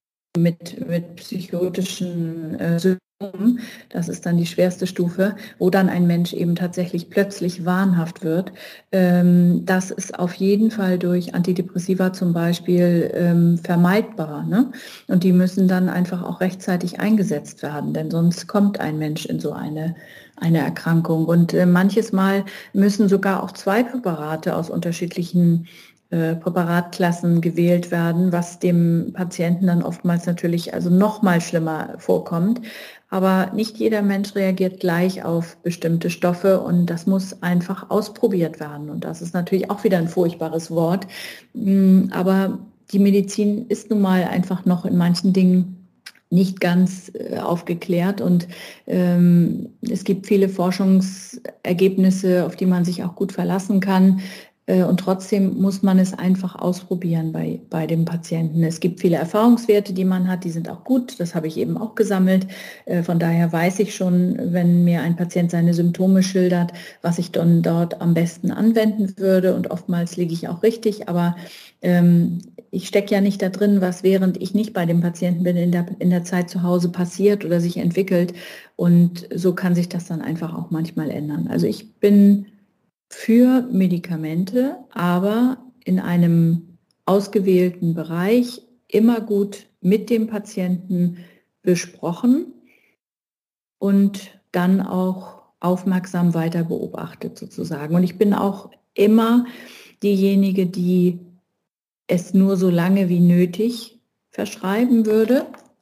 Symptomen. Das ist dann die schwerste Stufe, wo dann ein Mensch eben tatsächlich plötzlich wahnhaft wird. Das ist auf jeden Fall durch Antidepressiva zum Beispiel vermeidbar. Ne? Und die müssen dann einfach auch rechtzeitig eingesetzt werden, denn sonst kommt ein Mensch in so eine Erkrankung. Und manches Mal müssen sogar auch 2 Präparate aus unterschiedlichen Präparatklassen gewählt werden, was dem Patienten dann oftmals natürlich also noch mal schlimmer vorkommt. Aber nicht jeder Mensch reagiert gleich auf bestimmte Stoffe und das muss einfach ausprobiert werden. Und das ist natürlich auch wieder ein furchtbares Wort. Aber die Medizin ist nun mal einfach noch in manchen Dingen nicht ganz aufgeklärt und es gibt viele Forschungsergebnisse, auf die man sich auch gut verlassen kann. Und trotzdem muss man es einfach ausprobieren bei dem Patienten. Es gibt viele Erfahrungswerte, die man hat, die sind auch gut. Das habe ich eben auch gesammelt. Von daher weiß ich schon, wenn mir ein Patient seine Symptome schildert, was ich dann dort am besten anwenden würde. Und oftmals liege ich auch richtig. Aber ich stecke ja nicht da drin, was während ich nicht bei dem Patienten bin, in der Zeit zu Hause passiert oder sich entwickelt. Und so kann sich das dann einfach auch manchmal ändern. Also ich bin für Medikamente, aber in einem ausgewählten Bereich immer gut mit dem Patienten besprochen und dann auch aufmerksam weiter beobachtet sozusagen. Und ich bin auch immer diejenige, die es nur so lange wie nötig verschreiben würde.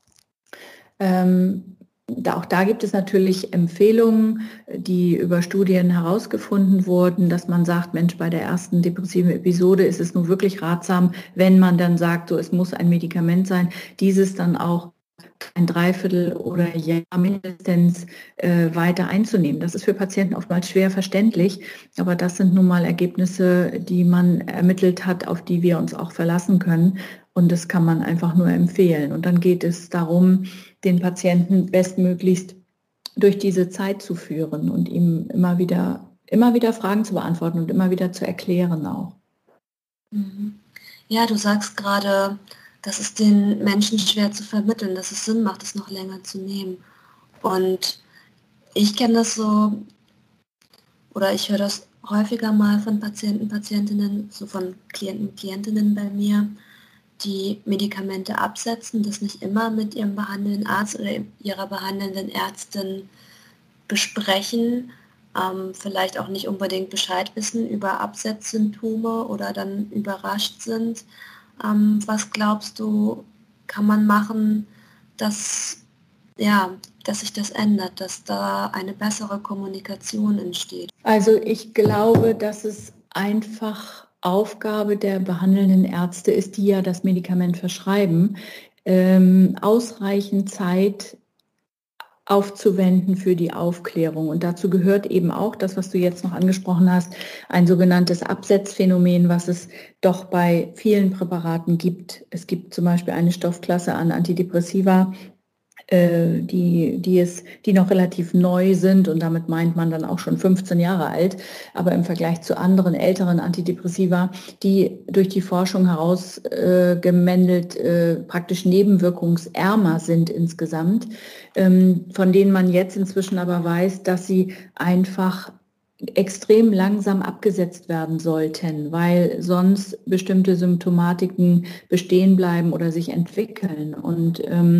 Auch da gibt es natürlich Empfehlungen, die über Studien herausgefunden wurden, dass man sagt, Mensch, bei der ersten depressiven Episode ist es nun wirklich ratsam, wenn man dann sagt, so es muss ein Medikament sein, dieses dann auch ein Dreiviertel oder Jahr mindestens weiter einzunehmen. Das ist für Patienten oftmals schwer verständlich, aber das sind nun mal Ergebnisse, die man ermittelt hat, auf die wir uns auch verlassen können. Und das kann man einfach nur empfehlen. Und dann geht es darum, den Patienten bestmöglichst durch diese Zeit zu führen und ihm immer wieder Fragen zu beantworten und immer wieder zu erklären auch. Ja, du sagst gerade, das ist den Menschen schwer zu vermitteln, dass es Sinn macht, es noch länger zu nehmen. Und ich kenne das so, oder ich höre das häufiger mal von Patienten, Patientinnen, so von Klienten, Klientinnen bei mir, die Medikamente absetzen, das nicht immer mit ihrem behandelnden Arzt oder ihrer behandelnden Ärztin besprechen, vielleicht auch nicht unbedingt Bescheid wissen über Absetzsymptome oder dann überrascht sind. Was glaubst du, kann man machen, dass sich das ändert, dass da eine bessere Kommunikation entsteht? Also ich glaube, dass es einfach Aufgabe der behandelnden Ärzte ist, die ja das Medikament verschreiben, ausreichend Zeit aufzuwenden für die Aufklärung. Und dazu gehört eben auch das, was du jetzt noch angesprochen hast, ein sogenanntes Absetzphänomen, was es doch bei vielen Präparaten gibt. Es gibt zum Beispiel eine Stoffklasse an Antidepressiva, die noch relativ neu sind, und damit meint man dann auch schon 15 Jahre alt, aber im Vergleich zu anderen älteren Antidepressiva, die durch die Forschung herausgemändelt praktisch nebenwirkungsärmer sind insgesamt, von denen man jetzt inzwischen aber weiß, dass sie einfach extrem langsam abgesetzt werden sollten, weil sonst bestimmte Symptomatiken bestehen bleiben oder sich entwickeln. Und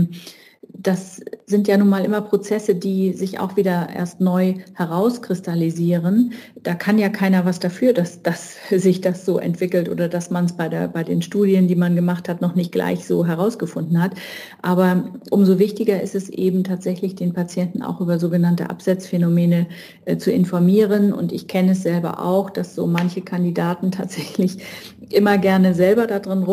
das sind ja nun mal immer Prozesse, die sich auch wieder erst neu herauskristallisieren. Da kann ja keiner was dafür, dass sich das so entwickelt oder dass man es bei den Studien, die man gemacht hat, noch nicht gleich so herausgefunden hat. Aber umso wichtiger ist es eben tatsächlich, den Patienten auch über sogenannte Absetzphänomene zu informieren. Und ich kenne es selber auch, dass so manche Kandidaten tatsächlich immer gerne selber da drin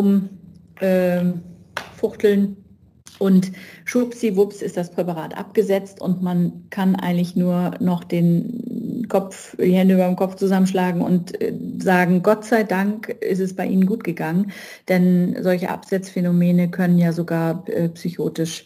rumfuchteln. Und schwuppsiwupps ist das Präparat abgesetzt und man kann eigentlich nur noch die Hände über dem Kopf zusammenschlagen und sagen, Gott sei Dank ist es bei Ihnen gut gegangen, denn solche Absetzphänomene können ja sogar psychotische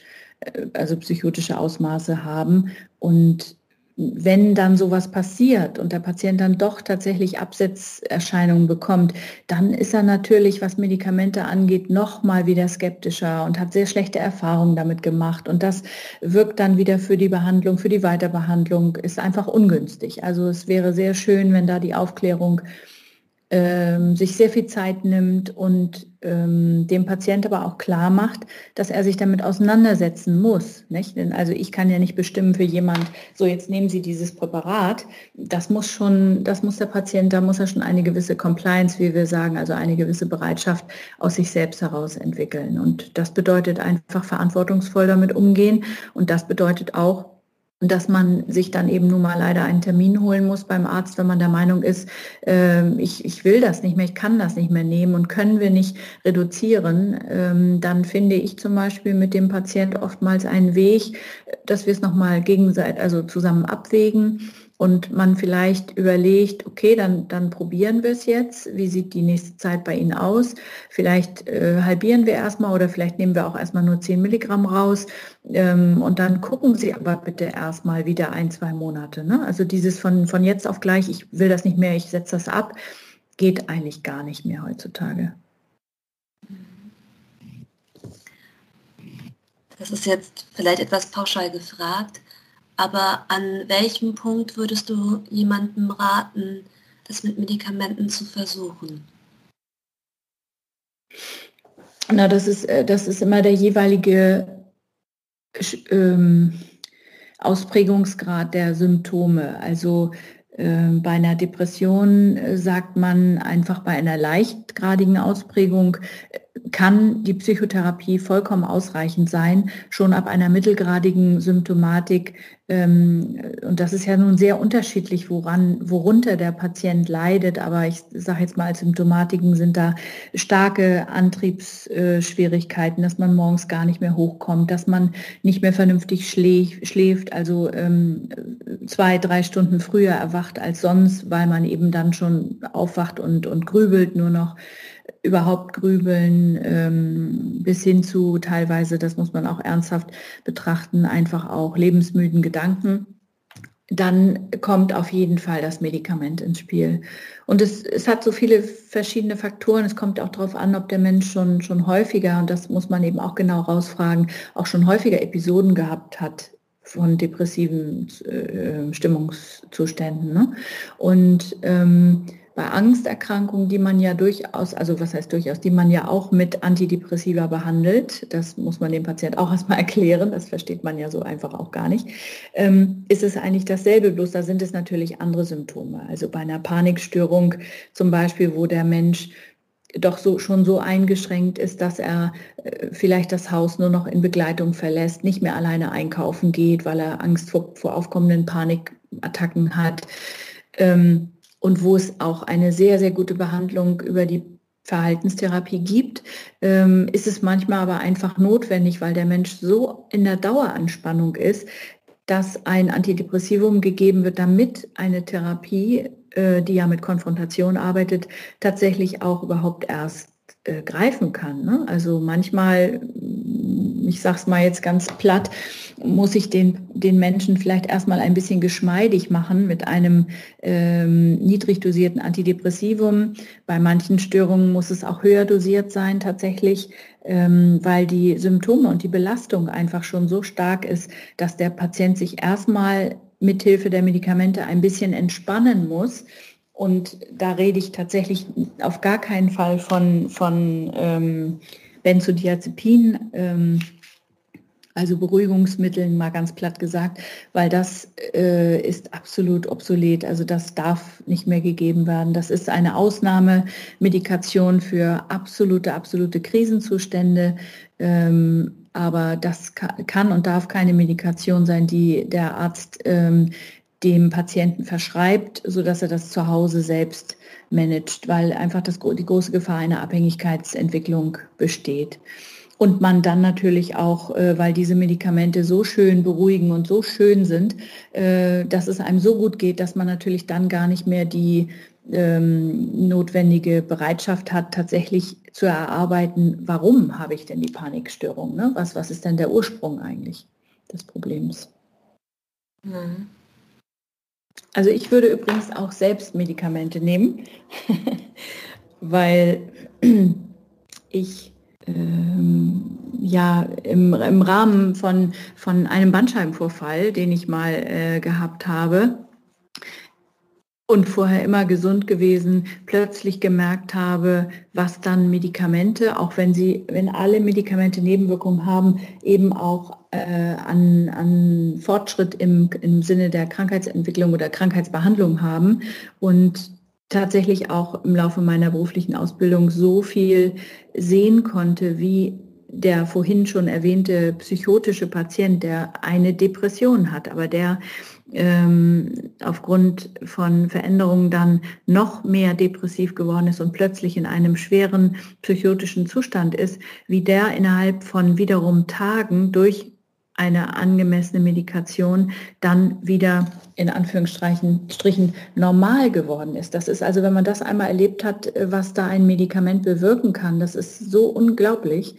Ausmaße haben. Und wenn dann sowas passiert und der Patient dann doch tatsächlich Absetzerscheinungen bekommt, dann ist er natürlich, was Medikamente angeht, noch mal wieder skeptischer und hat sehr schlechte Erfahrungen damit gemacht. Und das wirkt dann wieder für die Behandlung, für die Weiterbehandlung, ist einfach ungünstig. Also es wäre sehr schön, wenn da die Aufklärung sich sehr viel Zeit nimmt und dem Patient aber auch klar macht, dass er sich damit auseinandersetzen muss. Nicht? Denn also ich kann ja nicht bestimmen für jemand, so jetzt nehmen Sie dieses Präparat. Das muss der Patient, da muss er schon eine gewisse Compliance, wie wir sagen, also eine gewisse Bereitschaft aus sich selbst heraus entwickeln. Und das bedeutet einfach verantwortungsvoll damit umgehen. Und das bedeutet auch, dass man sich dann eben nun mal leider einen Termin holen muss beim Arzt, wenn man der Meinung ist, ich will das nicht mehr, ich kann das nicht mehr nehmen und können wir nicht reduzieren, dann finde ich zum Beispiel mit dem Patient oftmals einen Weg, dass wir es nochmal gegenseitig, also zusammen abwägen und man vielleicht überlegt, okay, dann probieren wir es jetzt. Wie sieht die nächste Zeit bei Ihnen aus? Vielleicht halbieren wir erstmal oder vielleicht nehmen wir auch erstmal nur 10 Milligramm raus. Und dann gucken Sie aber bitte erstmal wieder 1-2 Monate. Ne? Also dieses von jetzt auf gleich, ich will das nicht mehr, ich setze das ab, geht eigentlich gar nicht mehr heutzutage. Das ist jetzt vielleicht etwas pauschal gefragt, aber an welchem Punkt würdest du jemandem raten, das mit Medikamenten zu versuchen? Na, das ist immer der jeweilige Ausprägungsgrad der Symptome. Also bei einer Depression sagt man einfach, bei einer leichtgradigen Ausprägung kann die Psychotherapie vollkommen ausreichend sein, schon ab einer mittelgradigen Symptomatik. Und das ist ja nun sehr unterschiedlich, worunter der Patient leidet. Aber ich sage jetzt mal, als Symptomatiken sind da starke Antriebsschwierigkeiten, dass man morgens gar nicht mehr hochkommt, dass man nicht mehr vernünftig schläft, also 2-3 Stunden früher erwacht als sonst, weil man eben dann schon aufwacht und grübelt, nur noch überhaupt grübeln, bis hin zu teilweise, das muss man auch ernsthaft betrachten, einfach auch lebensmüden Gedanken, dann kommt auf jeden Fall das Medikament ins Spiel. Und es hat so viele verschiedene Faktoren. Es kommt auch darauf an, ob der Mensch schon häufiger, und das muss man eben auch genau rausfragen, auch schon häufiger Episoden gehabt hat von depressiven Stimmungszuständen. Ne? Und bei Angsterkrankungen, die man ja durchaus, also was heißt durchaus, die man ja auch mit Antidepressiva behandelt, das muss man dem Patienten auch erstmal erklären, das versteht man ja so einfach auch gar nicht, ist es eigentlich dasselbe, bloß da sind es natürlich andere Symptome. Also bei einer Panikstörung zum Beispiel, wo der Mensch doch schon so eingeschränkt ist, dass er vielleicht das Haus nur noch in Begleitung verlässt, nicht mehr alleine einkaufen geht, weil er Angst vor aufkommenden Panikattacken hat. Und wo es auch eine sehr, sehr gute Behandlung über die Verhaltenstherapie gibt, ist es manchmal aber einfach notwendig, weil der Mensch so in der Daueranspannung ist, dass ein Antidepressivum gegeben wird, damit eine Therapie, die ja mit Konfrontation arbeitet, tatsächlich auch überhaupt erst greifen kann. Ne? Also manchmal, ich sage es mal jetzt ganz platt, muss ich den Menschen vielleicht erstmal ein bisschen geschmeidig machen mit einem niedrig dosierten Antidepressivum. Bei manchen Störungen muss es auch höher dosiert sein tatsächlich, weil die Symptome und die Belastung einfach schon so stark ist, dass der Patient sich erstmal mithilfe der Medikamente ein bisschen entspannen muss. Und da rede ich tatsächlich auf gar keinen Fall von Benzodiazepin, also Beruhigungsmitteln, mal ganz platt gesagt, weil das ist absolut obsolet. Also das darf nicht mehr gegeben werden. Das ist eine Ausnahmemedikation für absolute Krisenzustände. Aber das kann und darf keine Medikation sein, die der Arzt dem Patienten verschreibt, sodass er das zu Hause selbst managt, weil einfach die große Gefahr einer Abhängigkeitsentwicklung besteht. Und man dann natürlich auch, weil diese Medikamente so schön beruhigen und so schön sind, dass es einem so gut geht, dass man natürlich dann gar nicht mehr die notwendige Bereitschaft hat, tatsächlich zu erarbeiten, warum habe ich denn die Panikstörung? Ne? Was ist denn der Ursprung eigentlich des Problems? Mhm. Also ich würde übrigens auch selbst Medikamente nehmen, weil ich ja im Rahmen von einem Bandscheibenvorfall, den ich mal gehabt habe und vorher immer gesund gewesen, plötzlich gemerkt habe, was dann Medikamente, auch wenn alle Medikamente Nebenwirkungen haben, eben auch an Fortschritt im Sinne der Krankheitsentwicklung oder Krankheitsbehandlung haben und tatsächlich auch im Laufe meiner beruflichen Ausbildung so viel sehen konnte, wie der vorhin schon erwähnte psychotische Patient, der eine Depression hat, aber der aufgrund von Veränderungen dann noch mehr depressiv geworden ist und plötzlich in einem schweren psychotischen Zustand ist, wie der innerhalb von wiederum Tagen durch eine angemessene Medikation dann wieder in Anführungsstrichen normal geworden ist. Das ist also, wenn man das einmal erlebt hat, was da ein Medikament bewirken kann, das ist so unglaublich.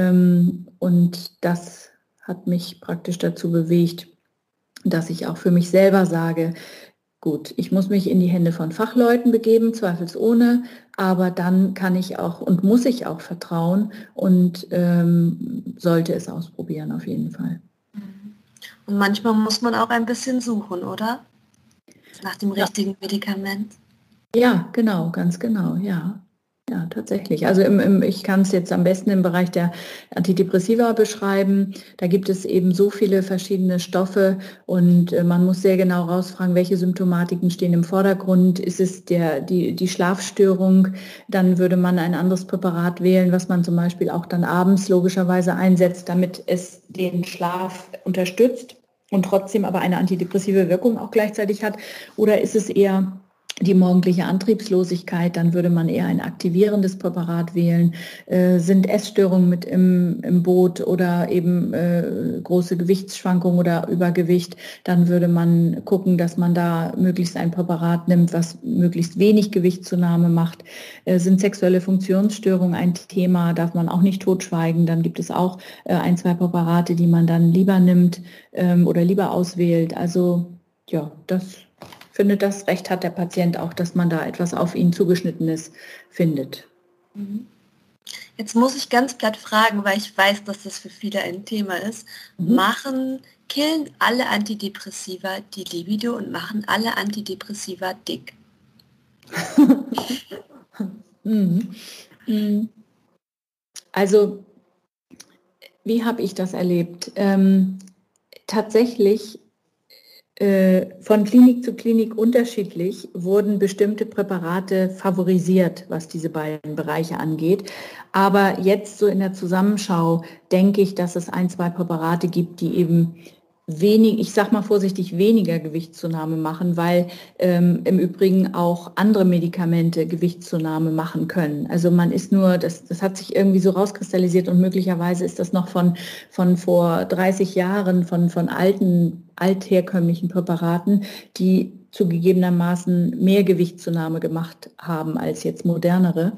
Und das hat mich praktisch dazu bewegt, dass ich auch für mich selber sage, gut, ich muss mich in die Hände von Fachleuten begeben, zweifelsohne, aber dann kann ich auch und muss ich auch vertrauen und sollte es ausprobieren auf jeden Fall. Und manchmal muss man auch ein bisschen suchen, oder? Nach dem richtigen Medikament. Ja, genau, ganz genau, ja. Ja, tatsächlich. Also ich kann es jetzt am besten im Bereich der Antidepressiva beschreiben. Da gibt es eben so viele verschiedene Stoffe und man muss sehr genau rausfragen, welche Symptomatiken stehen im Vordergrund. Ist es die Schlafstörung, dann würde man ein anderes Präparat wählen, was man zum Beispiel auch dann abends logischerweise einsetzt, damit es den Schlaf unterstützt und trotzdem aber eine antidepressive Wirkung auch gleichzeitig hat. Oder ist es eher die morgendliche Antriebslosigkeit, dann würde man eher ein aktivierendes Präparat wählen. Sind Essstörungen mit im Boot oder eben große Gewichtsschwankungen oder Übergewicht, dann würde man gucken, dass man da möglichst ein Präparat nimmt, was möglichst wenig Gewichtszunahme macht. Sind sexuelle Funktionsstörungen ein Thema, darf man auch nicht totschweigen. Dann gibt es auch 1, 2 Präparate, die man dann lieber nimmt oder lieber auswählt. Also ja, finde, das Recht hat der Patient auch, dass man da etwas auf ihn zugeschnittenes findet. Jetzt muss ich ganz platt fragen, weil ich weiß, dass das für viele ein Thema ist. Killen alle Antidepressiva die Libido und machen alle Antidepressiva dick? Also, wie habe ich das erlebt? Tatsächlich von Klinik zu Klinik unterschiedlich wurden bestimmte Präparate favorisiert, was diese beiden Bereiche angeht. Aber jetzt so in der Zusammenschau denke ich, dass es 1, 2 Präparate gibt, die eben ich sag mal vorsichtig, weniger Gewichtszunahme machen, weil im Übrigen auch andere Medikamente Gewichtszunahme machen können. Also man ist nur, das hat sich irgendwie so rauskristallisiert und möglicherweise ist das noch von vor 30 Jahren von altherkömmlichen Präparaten, die zugegebenermaßen mehr Gewichtszunahme gemacht haben als jetzt modernere.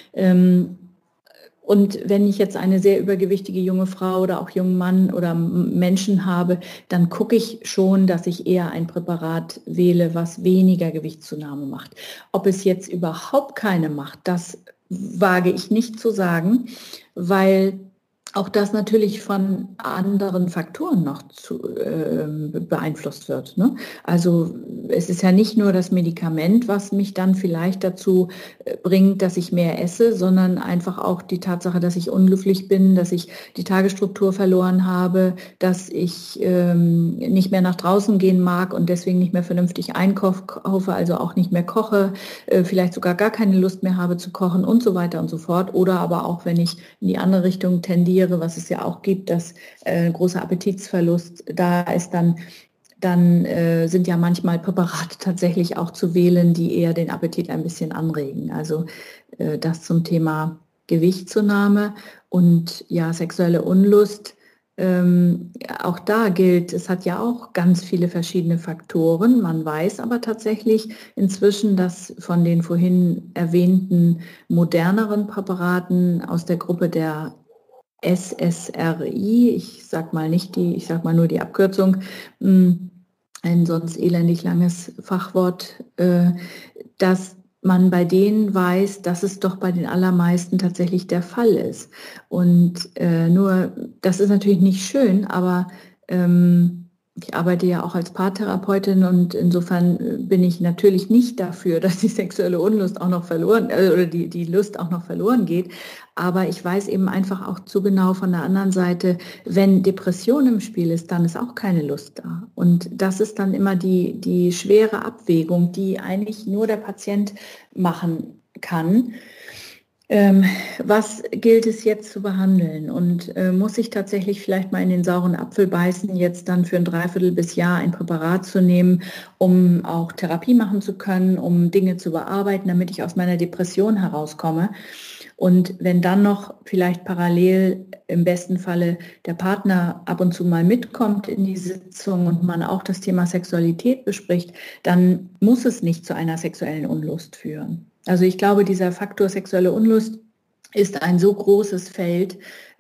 Und wenn ich jetzt eine sehr übergewichtige junge Frau oder auch jungen Mann oder Menschen habe, dann gucke ich schon, dass ich eher ein Präparat wähle, was weniger Gewichtszunahme macht. Ob es jetzt überhaupt keine macht, das wage ich nicht zu sagen, weil auch das natürlich von anderen Faktoren noch beeinflusst wird. Ne? Also es ist ja nicht nur das Medikament, was mich dann vielleicht dazu bringt, dass ich mehr esse, sondern einfach auch die Tatsache, dass ich unglücklich bin, dass ich die Tagesstruktur verloren habe, dass ich nicht mehr nach draußen gehen mag und deswegen nicht mehr vernünftig einkaufe, also auch nicht mehr koche, vielleicht sogar gar keine Lust mehr habe zu kochen und so weiter und so fort. Oder aber auch, wenn ich in die andere Richtung tendiere, was es ja auch gibt, dass großer Appetitsverlust da ist, dann sind ja manchmal Präparate tatsächlich auch zu wählen, die eher den Appetit ein bisschen anregen. Also das zum Thema Gewichtszunahme und ja, sexuelle Unlust. Auch da gilt, es hat ja auch ganz viele verschiedene Faktoren. Man weiß aber tatsächlich inzwischen, dass von den vorhin erwähnten moderneren Präparaten aus der Gruppe der SSRI, ich sag mal nur die Abkürzung, ein sonst elendig langes Fachwort, dass man bei denen weiß, dass es doch bei den allermeisten tatsächlich der Fall ist. Und nur, das ist natürlich nicht schön, aber ich arbeite ja auch als Paartherapeutin und insofern bin ich natürlich nicht dafür, dass die sexuelle Unlust auch noch verloren oder die Lust auch noch verloren geht. Aber ich weiß eben einfach auch zu genau von der anderen Seite, wenn Depression im Spiel ist, dann ist auch keine Lust da. Und das ist dann immer die schwere Abwägung, die eigentlich nur der Patient machen kann. Was gilt es jetzt zu behandeln und muss ich tatsächlich vielleicht mal in den sauren Apfel beißen, jetzt dann für ein Dreiviertel bis Jahr ein Präparat zu nehmen, um auch Therapie machen zu können, um Dinge zu bearbeiten, damit ich aus meiner Depression herauskomme. Und wenn dann noch vielleicht parallel im besten Falle der Partner ab und zu mal mitkommt in die Sitzung und man auch das Thema Sexualität bespricht, dann muss es nicht zu einer sexuellen Unlust führen. Also ich glaube, dieser Faktor sexuelle Unlust ist ein so großes Feld,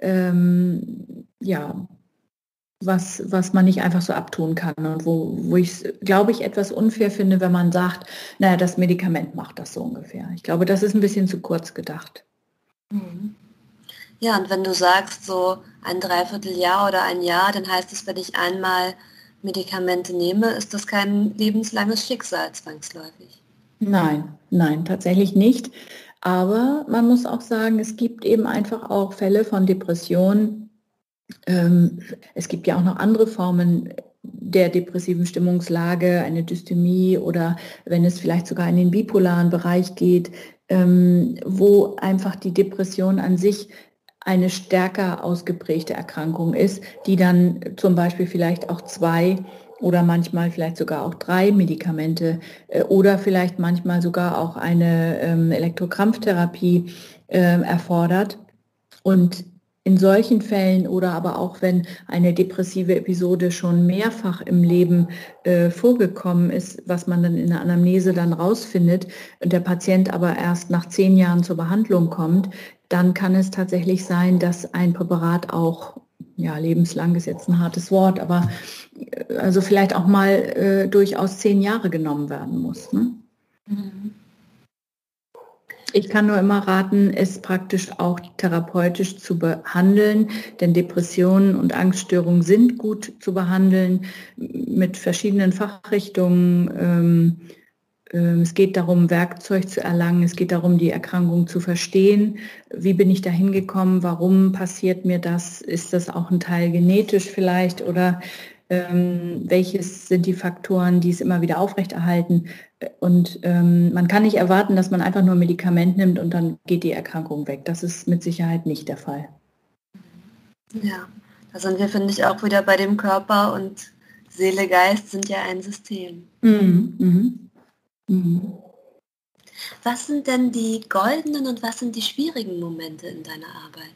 was man nicht einfach so abtun kann und wo ich es, glaube ich, etwas unfair finde, wenn man sagt, naja, das Medikament macht das so ungefähr. Ich glaube, das ist ein bisschen zu kurz gedacht. Ja, und wenn du sagst, so ein Dreivierteljahr oder ein Jahr, dann heißt es, wenn ich einmal Medikamente nehme, ist das kein lebenslanges Schicksal zwangsläufig. Nein, tatsächlich nicht. Aber man muss auch sagen, es gibt eben einfach auch Fälle von Depressionen. Es gibt ja auch noch andere Formen der depressiven Stimmungslage, eine Dysthymie oder wenn es vielleicht sogar in den bipolaren Bereich geht, wo einfach die Depression an sich eine stärker ausgeprägte Erkrankung ist, die dann zum Beispiel vielleicht auch 2 oder manchmal vielleicht sogar auch 3 Medikamente oder vielleicht manchmal sogar auch eine Elektrokrampftherapie erfordert. Und in solchen Fällen oder aber auch wenn eine depressive Episode schon mehrfach im Leben vorgekommen ist, was man dann in der Anamnese dann rausfindet und der Patient aber erst nach 10 Jahren zur Behandlung kommt, dann kann es tatsächlich sein, dass ein Präparat auch, ja, lebenslang ist jetzt ein hartes Wort, aber also vielleicht auch mal durchaus 10 Jahre genommen werden muss. Ne? Ich kann nur immer raten, es praktisch auch therapeutisch zu behandeln, denn Depressionen und Angststörungen sind gut zu behandeln mit verschiedenen Fachrichtungen. Es geht darum, Werkzeug zu erlangen, es geht darum, die Erkrankung zu verstehen. Wie bin ich da hingekommen? Warum passiert mir das? Ist das auch ein Teil genetisch vielleicht? Oder welches sind die Faktoren, die es immer wieder aufrechterhalten? Und man kann nicht erwarten, dass man einfach nur ein Medikament nimmt und dann geht die Erkrankung weg. Das ist mit Sicherheit nicht der Fall. Ja, da sind wir, finde ich, auch wieder bei dem Körper und Seele, Geist sind ja ein System. Was sind denn die goldenen und was sind die schwierigen Momente in deiner Arbeit?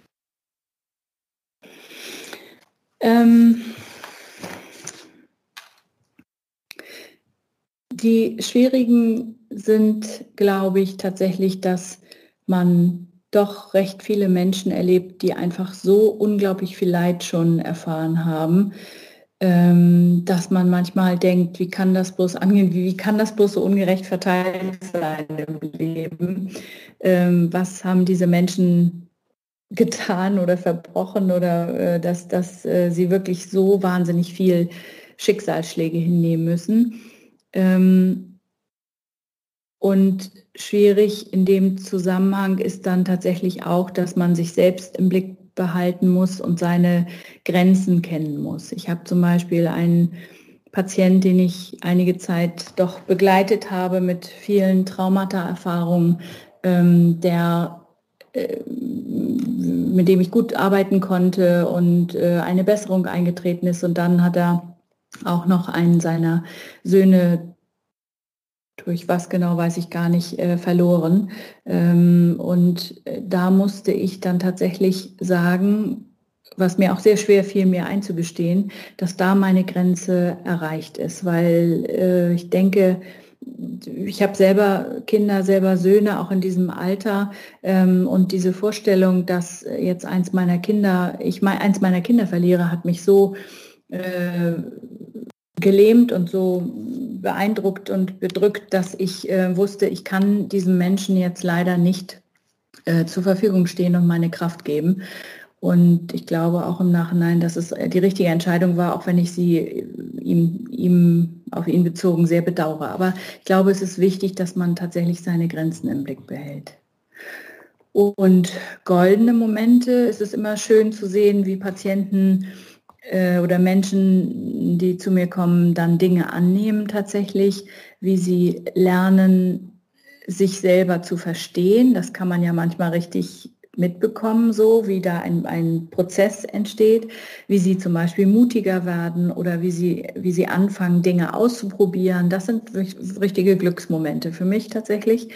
Die schwierigen sind, glaube ich, tatsächlich, dass man doch recht viele Menschen erlebt, die einfach so unglaublich viel Leid schon erfahren haben, dass man manchmal denkt, wie kann das bloß angehen, wie kann das bloß so ungerecht verteilt sein im Leben? Was haben diese Menschen getan oder verbrochen oder dass sie wirklich so wahnsinnig viel Schicksalsschläge hinnehmen müssen? Und schwierig in dem Zusammenhang ist dann tatsächlich auch, dass man sich selbst im Blick behalten muss und seine Grenzen kennen muss. Ich habe zum Beispiel einen Patient, den ich einige Zeit doch begleitet habe mit vielen Traumata-Erfahrungen, mit dem ich gut arbeiten konnte und eine Besserung eingetreten ist. Und dann hat er auch noch einen seiner Söhne, durch was genau weiß ich gar nicht, verloren. Und da musste ich dann tatsächlich sagen, was mir auch sehr schwer fiel, mir einzugestehen, dass da meine Grenze erreicht ist, weil ich denke, ich habe selber Kinder, selber Söhne, auch in diesem Alter, und diese Vorstellung, dass jetzt eins meiner Kinder verliere, hat mich so gelähmt und so beeindruckt und bedrückt, dass ich wusste, ich kann diesem Menschen jetzt leider nicht zur Verfügung stehen und meine Kraft geben. Und ich glaube auch im Nachhinein, dass es die richtige Entscheidung war, auch wenn ich sie auf ihn bezogen sehr bedauere. Aber ich glaube, es ist wichtig, dass man tatsächlich seine Grenzen im Blick behält. Und goldene Momente, es ist immer schön zu sehen, wie Patienten oder Menschen, die zu mir kommen, dann Dinge annehmen tatsächlich, wie sie lernen, sich selber zu verstehen. Das kann man ja manchmal richtig mitbekommen, so wie da ein Prozess entsteht, wie sie zum Beispiel mutiger werden oder wie sie anfangen, Dinge auszuprobieren. Das sind richtige Glücksmomente für mich tatsächlich.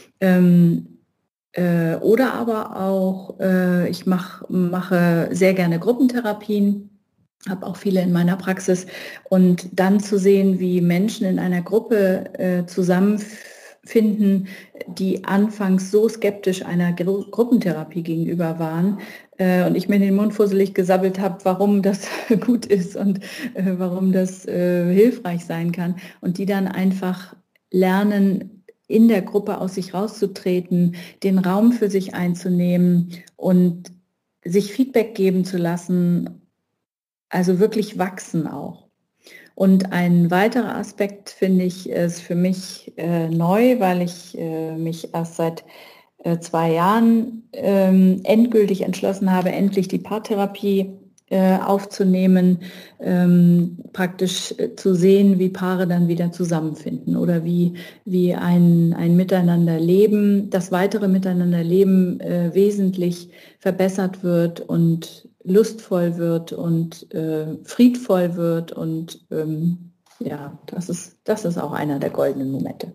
Oder aber auch, ich mache sehr gerne Gruppentherapien, habe auch viele in meiner Praxis, und dann zu sehen, wie Menschen in einer Gruppe zusammenfinden, die anfangs so skeptisch einer Gruppentherapie gegenüber waren und ich mir in den Mund fusselig gesabbelt habe, warum das gut ist und warum das hilfreich sein kann, und die dann einfach lernen, in der Gruppe aus sich rauszutreten, den Raum für sich einzunehmen und sich Feedback geben zu lassen, also wirklich wachsen auch. Und ein weiterer Aspekt, finde ich, ist für mich neu, weil ich mich erst seit 2 Jahren endgültig entschlossen habe, endlich die Paartherapie aufzunehmen, praktisch zu sehen, wie Paare dann wieder zusammenfinden oder wie ein Miteinanderleben, das weitere Miteinanderleben wesentlich verbessert wird und lustvoll wird und friedvoll wird, und ja, das ist auch einer der goldenen Momente.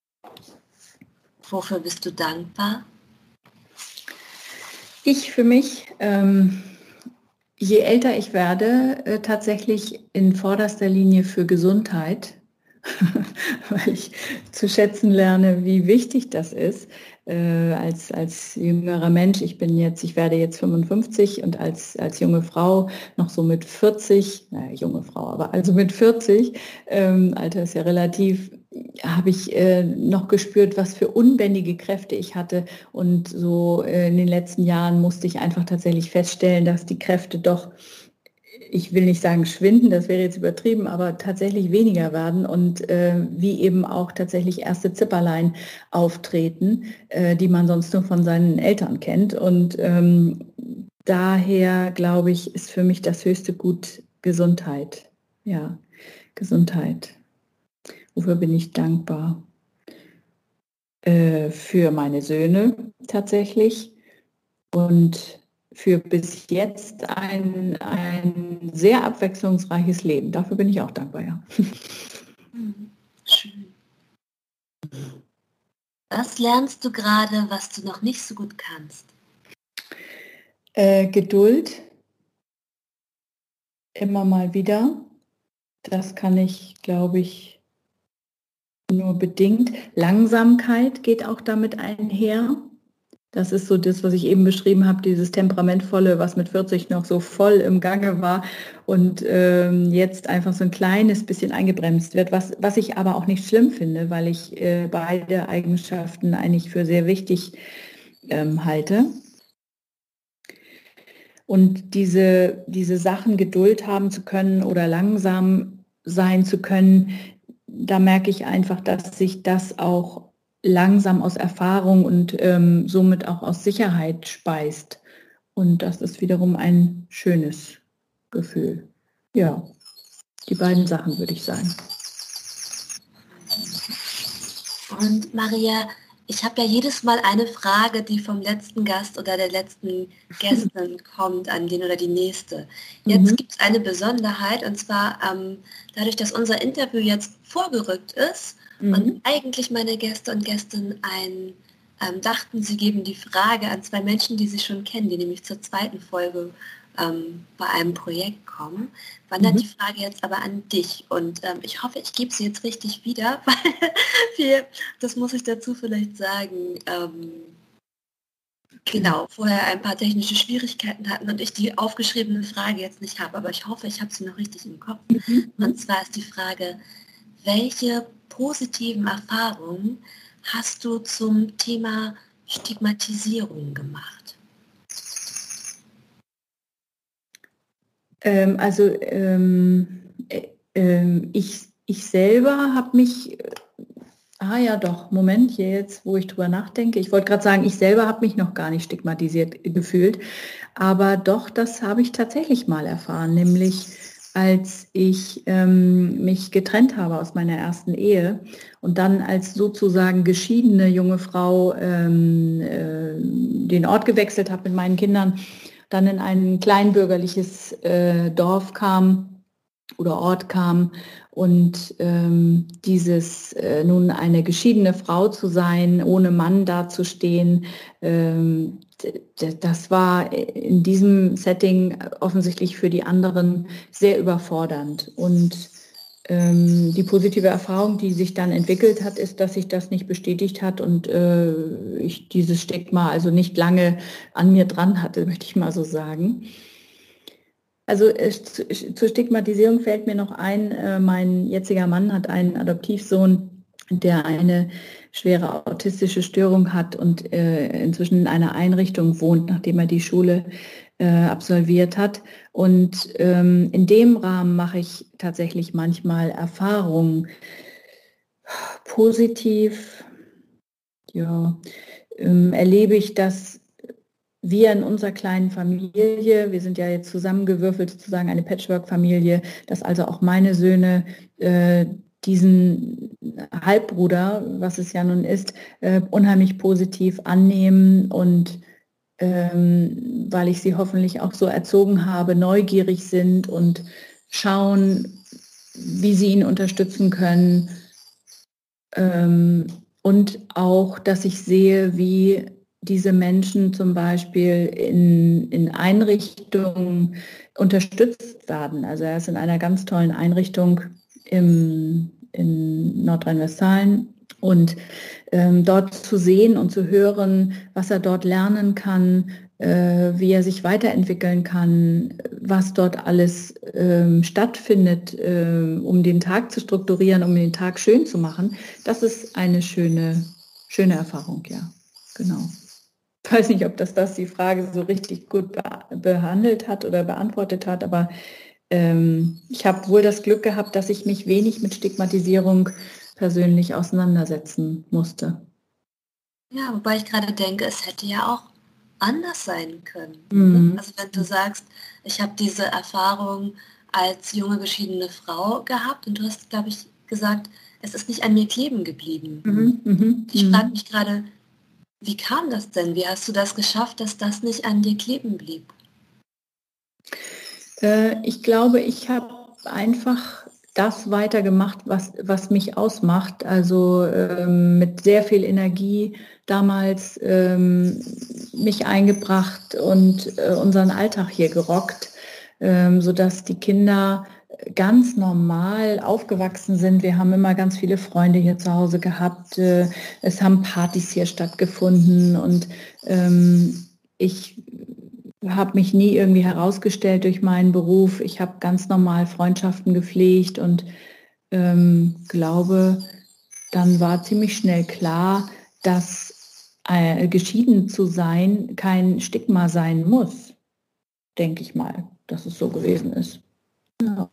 Wofür bist du dankbar? Ich für mich, je älter ich werde, tatsächlich in vorderster Linie für Gesundheit, weil ich zu schätzen lerne, wie wichtig das ist. als jüngerer Mensch. Ich werde jetzt 55 und als junge Frau noch so mit 40, junge Frau, aber also mit 40, Alter ist ja relativ, habe ich noch gespürt, was für unbändige Kräfte ich hatte. Und so in den letzten Jahren musste ich einfach tatsächlich feststellen, dass die Kräfte doch, ich will nicht sagen schwinden, das wäre jetzt übertrieben, aber tatsächlich weniger werden und wie eben auch tatsächlich erste Zipperlein auftreten, die man sonst nur von seinen Eltern kennt. Und daher, glaube ich, ist für mich das höchste Gut Gesundheit. Ja, Gesundheit. Wofür bin ich dankbar? Für meine Söhne tatsächlich und für bis jetzt ein sehr abwechslungsreiches Leben. Dafür bin ich auch dankbar, ja. Schön. Was lernst du gerade, was du noch nicht so gut kannst? Geduld. Immer mal wieder. Das kann ich, glaube ich, nur bedingt. Langsamkeit geht auch damit einher. Das ist so das, was ich eben beschrieben habe, dieses Temperamentvolle, was mit 40 noch so voll im Gange war und jetzt einfach so ein kleines bisschen eingebremst wird, was ich aber auch nicht schlimm finde, weil ich beide Eigenschaften eigentlich für sehr wichtig halte. Und diese Sachen Geduld haben zu können oder langsam sein zu können, da merke ich einfach, dass sich das auch langsam aus Erfahrung und somit auch aus Sicherheit speist. Und das ist wiederum ein schönes Gefühl. Ja, die beiden Sachen würde ich sagen. Und Maria, ich habe ja jedes Mal eine Frage, die vom letzten Gast oder der letzten Gästin kommt, an den oder die nächste. Jetzt gibt es eine Besonderheit, und zwar dadurch, dass unser Interview jetzt vorgerückt ist, und eigentlich meine Gäste und Gästinnen dachten, sie geben die Frage an zwei Menschen, die sie schon kennen, die nämlich zur zweiten Folge bei einem Projekt kommen, wandert die Frage jetzt aber an dich. Und ich hoffe, ich gebe sie jetzt richtig wieder, weil das muss ich dazu vielleicht sagen, vorher ein paar technische Schwierigkeiten hatten und ich die aufgeschriebene Frage jetzt nicht habe, aber ich hoffe, ich habe sie noch richtig im Kopf. Und zwar ist die Frage, welche positiven Erfahrungen hast du zum Thema Stigmatisierung gemacht? Ich selber habe mich, Moment, hier jetzt, wo ich drüber nachdenke. Ich wollte gerade sagen, ich selber habe mich noch gar nicht stigmatisiert gefühlt, aber doch, das habe ich tatsächlich mal erfahren, nämlich als ich mich getrennt habe aus meiner ersten Ehe und dann als sozusagen geschiedene junge Frau den Ort gewechselt habe mit meinen Kindern, dann in ein kleinbürgerliches Dorf kam oder Ort kam und dieses nun eine geschiedene Frau zu sein, ohne Mann dazustehen, das war in diesem Setting offensichtlich für die anderen sehr überfordernd. Und die positive Erfahrung, die sich dann entwickelt hat, ist, dass sich das nicht bestätigt hat und ich dieses Stigma also nicht lange an mir dran hatte, möchte ich mal so sagen. Also zur Stigmatisierung fällt mir noch ein, mein jetziger Mann hat einen Adoptivsohn, der eine schwere autistische Störung hat und inzwischen in einer Einrichtung wohnt, nachdem er die Schule absolviert hat. Und in dem Rahmen mache ich tatsächlich manchmal Erfahrungen. Positiv, erlebe ich, dass wir in unserer kleinen Familie, wir sind ja jetzt zusammengewürfelt, sozusagen eine Patchwork-Familie, dass also auch meine Söhne diesen Halbbruder, was es ja nun ist, unheimlich positiv annehmen und weil ich sie hoffentlich auch so erzogen habe, neugierig sind und schauen, wie sie ihn unterstützen können. Und auch, dass ich sehe, wie diese Menschen zum Beispiel in Einrichtungen unterstützt werden. Also er ist in einer ganz tollen Einrichtung in Nordrhein-Westfalen Und dort zu sehen und zu hören, was er dort lernen kann, wie er sich weiterentwickeln kann, was dort alles stattfindet, um den Tag zu strukturieren, um den Tag schön zu machen, das ist eine schöne Erfahrung, ja, genau. Ich weiß nicht, ob das die Frage so richtig gut behandelt hat oder beantwortet hat, aber ich habe wohl das Glück gehabt, dass ich mich wenig mit Stigmatisierung persönlich auseinandersetzen musste. Ja, wobei ich gerade denke, es hätte ja auch anders sein können. Mhm. Also wenn du sagst, ich habe diese Erfahrung als junge geschiedene Frau gehabt und du hast, glaube ich, gesagt, es ist nicht an mir kleben geblieben. Ich frage mich gerade, wie kam das denn? Wie hast du das geschafft, dass das nicht an dir kleben blieb? Ich glaube, ich habe einfach das weitergemacht, was mich ausmacht. Also mit sehr viel Energie damals mich eingebracht und unseren Alltag hier gerockt, sodass die Kinder ganz normal aufgewachsen sind. Wir haben immer ganz viele Freunde hier zu Hause gehabt. Es haben Partys hier stattgefunden und ich habe mich nie irgendwie herausgestellt durch meinen Beruf. Ich habe ganz normal Freundschaften gepflegt und glaube, dann war ziemlich schnell klar, dass geschieden zu sein kein Stigma sein muss, denke ich mal, dass es so gewesen ist. Ja.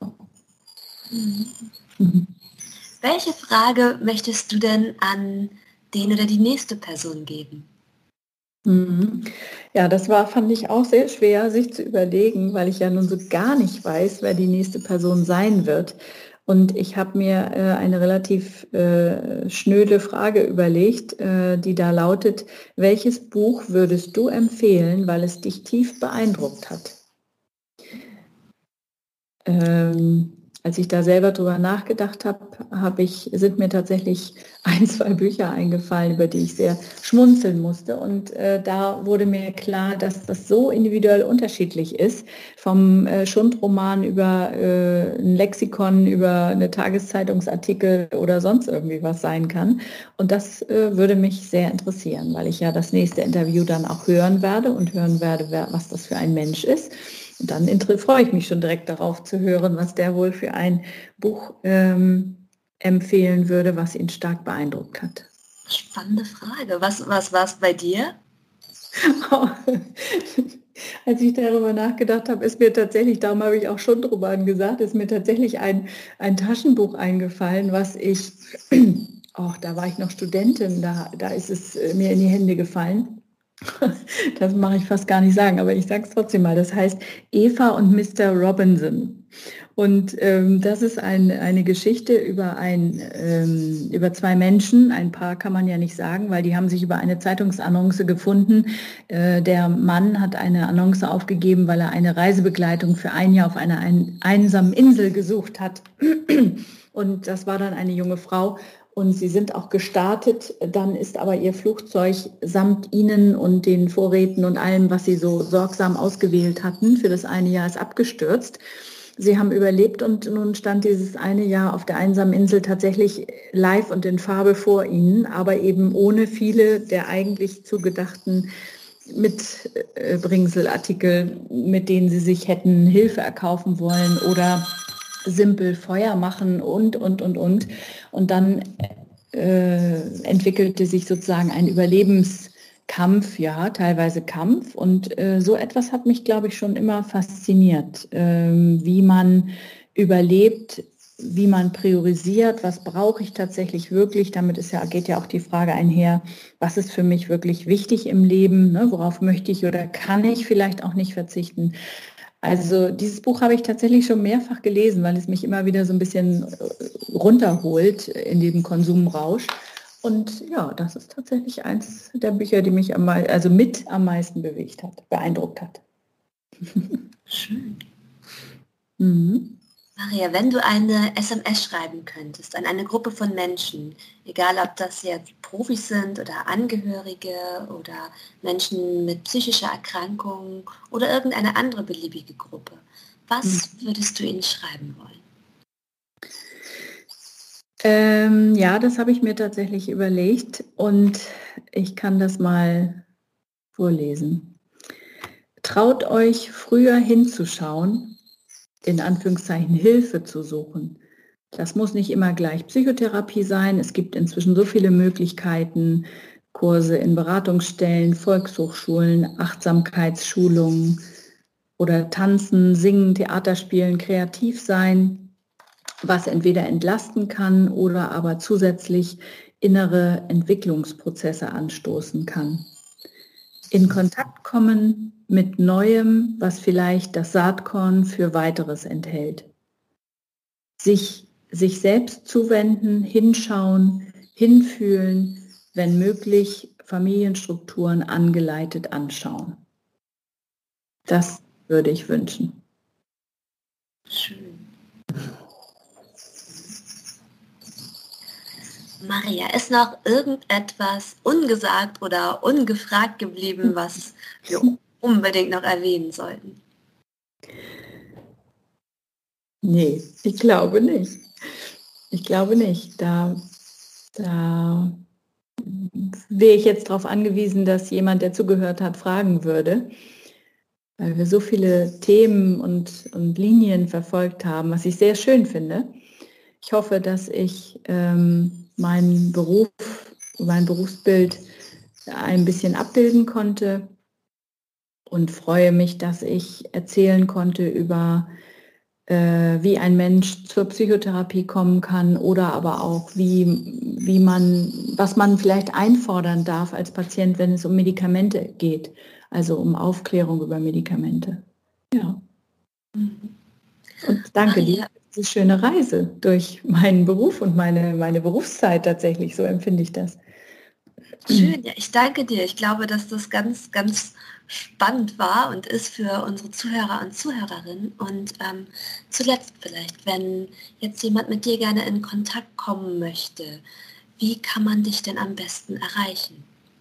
Mhm. Welche Frage möchtest du denn an den oder die nächste Person geben? Ja, fand ich auch sehr schwer, sich zu überlegen, weil ich ja nun so gar nicht weiß, wer die nächste Person sein wird. Und ich habe mir eine relativ schnöde Frage überlegt, die da lautet: Welches Buch würdest du empfehlen, weil es dich tief beeindruckt hat? Als ich da selber drüber nachgedacht habe, sind mir tatsächlich 1, 2 Bücher eingefallen, über die ich sehr schmunzeln musste. Und da wurde mir klar, dass das so individuell unterschiedlich ist, vom Schundroman über ein Lexikon, über eine Tageszeitungsartikel oder sonst irgendwie was sein kann. Und das würde mich sehr interessieren, weil ich ja das nächste Interview dann auch hören werde, was das für ein Mensch ist. Und dann freue ich mich schon direkt darauf zu hören, was der wohl für ein Buch empfehlen würde, was ihn stark beeindruckt hat. Spannende Frage. Was war es bei dir? Als ich darüber nachgedacht habe, ist mir tatsächlich, darum habe ich auch schon drüber gesagt, ist mir tatsächlich ein Taschenbuch eingefallen, was ich, da war ich noch Studentin, da ist es mir in die Hände gefallen. Das mache ich fast gar nicht sagen, aber ich sage es trotzdem mal. Das heißt Eva und Mr. Robinson. Und das ist eine Geschichte über über 2 Menschen. Ein Paar kann man ja nicht sagen, weil die haben sich über eine Zeitungsannonce gefunden. Der Mann hat eine Annonce aufgegeben, weil er eine Reisebegleitung für ein Jahr auf einer einsamen Insel gesucht hat. Und das war dann eine junge Frau. Und sie sind auch gestartet, dann ist aber ihr Flugzeug samt ihnen und den Vorräten und allem, was sie so sorgsam ausgewählt hatten, für das eine Jahr ist abgestürzt. Sie haben überlebt und nun stand dieses eine Jahr auf der einsamen Insel tatsächlich live und in Farbe vor ihnen, aber eben ohne viele der eigentlich zugedachten Mitbringselartikel, mit denen sie sich hätten Hilfe erkaufen wollen oder simpel Feuer machen und. Und dann entwickelte sich sozusagen ein Überlebenskampf, ja, teilweise Kampf. Und so etwas hat mich, glaube ich, schon immer fasziniert, wie man überlebt, wie man priorisiert, was brauche ich tatsächlich wirklich. Damit geht ja auch die Frage einher, was ist für mich wirklich wichtig im Leben, ne? Worauf möchte ich oder kann ich vielleicht auch nicht verzichten. Also dieses Buch habe ich tatsächlich schon mehrfach gelesen, weil es mich immer wieder so ein bisschen runterholt in dem Konsumrausch. Und ja, das ist tatsächlich eins der Bücher, die mich am meisten beeindruckt hat. Schön. Mhm. Maria, wenn du eine SMS schreiben könntest an eine Gruppe von Menschen, egal ob das jetzt Profis sind oder Angehörige oder Menschen mit psychischer Erkrankung oder irgendeine andere beliebige Gruppe, was würdest du ihnen schreiben wollen? Ja, das habe ich mir tatsächlich überlegt und ich kann das mal vorlesen. Traut euch früher hinzuschauen, in Anführungszeichen Hilfe zu suchen. Das muss nicht immer gleich Psychotherapie sein. Es gibt inzwischen so viele Möglichkeiten, Kurse in Beratungsstellen, Volkshochschulen, Achtsamkeitsschulungen oder Tanzen, Singen, Theater spielen, kreativ sein, was entweder entlasten kann oder aber zusätzlich innere Entwicklungsprozesse anstoßen kann. In Kontakt kommen mit Neuem, was vielleicht das Saatkorn für weiteres enthält. Sich selbst zuwenden, hinschauen, hinfühlen, wenn möglich Familienstrukturen angeleitet anschauen. Das würde ich wünschen. Schön. Maria, ist noch irgendetwas ungesagt oder ungefragt geblieben, was wir unbedingt noch erwähnen sollten? Nee, ich glaube nicht. Da wäre ich jetzt darauf angewiesen, dass jemand, der zugehört hat, fragen würde, weil wir so viele Themen und Linien verfolgt haben, was ich sehr schön finde. Ich hoffe, dass ich mein Berufsbild ein bisschen abbilden konnte und freue mich, dass ich erzählen konnte über wie ein Mensch zur Psychotherapie kommen kann oder aber auch was man vielleicht einfordern darf als Patient, wenn es um Medikamente geht, also um Aufklärung über Medikamente. Ja. Und danke dir für diese schöne Reise durch meinen Beruf und meine Berufszeit tatsächlich, so empfinde ich das. Schön, ja, ich danke dir. Ich glaube, dass das ganz, ganz spannend war und ist für unsere Zuhörer und Zuhörerinnen. Und zuletzt vielleicht, wenn jetzt jemand mit dir gerne in Kontakt kommen möchte, wie kann man dich denn am besten erreichen?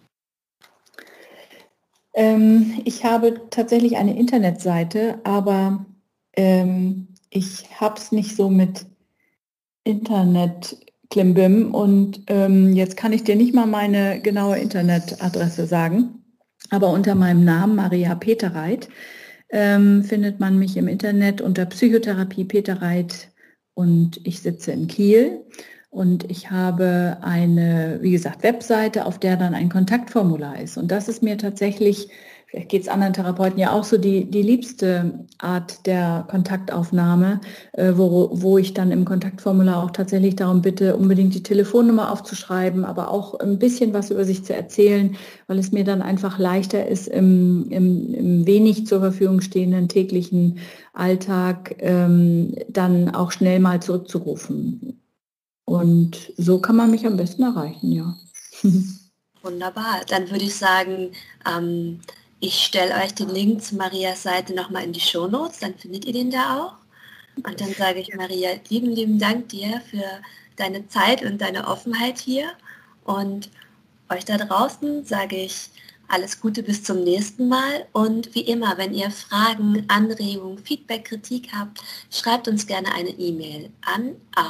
Ich habe tatsächlich eine Internetseite, aber ich habe es nicht so mit Internet-Klimbim und jetzt kann ich dir nicht mal meine genaue Internetadresse sagen, aber unter meinem Namen Maria Peterreit findet man mich im Internet unter Psychotherapie Peterreit und ich sitze in Kiel und ich habe eine, wie gesagt, Webseite, auf der dann ein Kontaktformular ist und das ist mir tatsächlich, vielleicht geht es anderen Therapeuten ja auch so, die liebste Art der Kontaktaufnahme, wo ich dann im Kontaktformular auch tatsächlich darum bitte, unbedingt die Telefonnummer aufzuschreiben, aber auch ein bisschen was über sich zu erzählen, weil es mir dann einfach leichter ist, im wenig zur Verfügung stehenden täglichen Alltag dann auch schnell mal zurückzurufen. Und so kann man mich am besten erreichen, ja. Wunderbar, dann würde ich sagen, ich stelle euch den Link zu Marias Seite nochmal in die Shownotes, dann findet ihr den da auch. Und dann sage ich, Maria, lieben Dank dir für deine Zeit und deine Offenheit hier. Und euch da draußen sage ich alles Gute bis zum nächsten Mal. Und wie immer, wenn ihr Fragen, Anregungen, Feedback, Kritik habt, schreibt uns gerne eine E-Mail an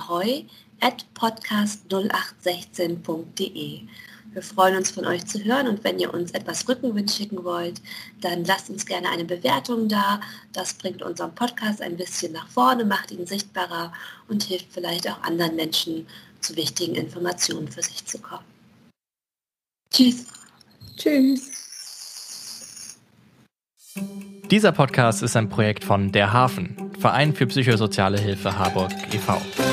ahoy@podcast0816.de. Wir freuen uns, von euch zu hören und wenn ihr uns etwas Rückenwind schicken wollt, dann lasst uns gerne eine Bewertung da. Das bringt unseren Podcast ein bisschen nach vorne, macht ihn sichtbarer und hilft vielleicht auch anderen Menschen, zu wichtigen Informationen für sich zu kommen. Tschüss. Tschüss. Dieser Podcast ist ein Projekt von Der Hafen, Verein für psychosoziale Hilfe Harburg e.V.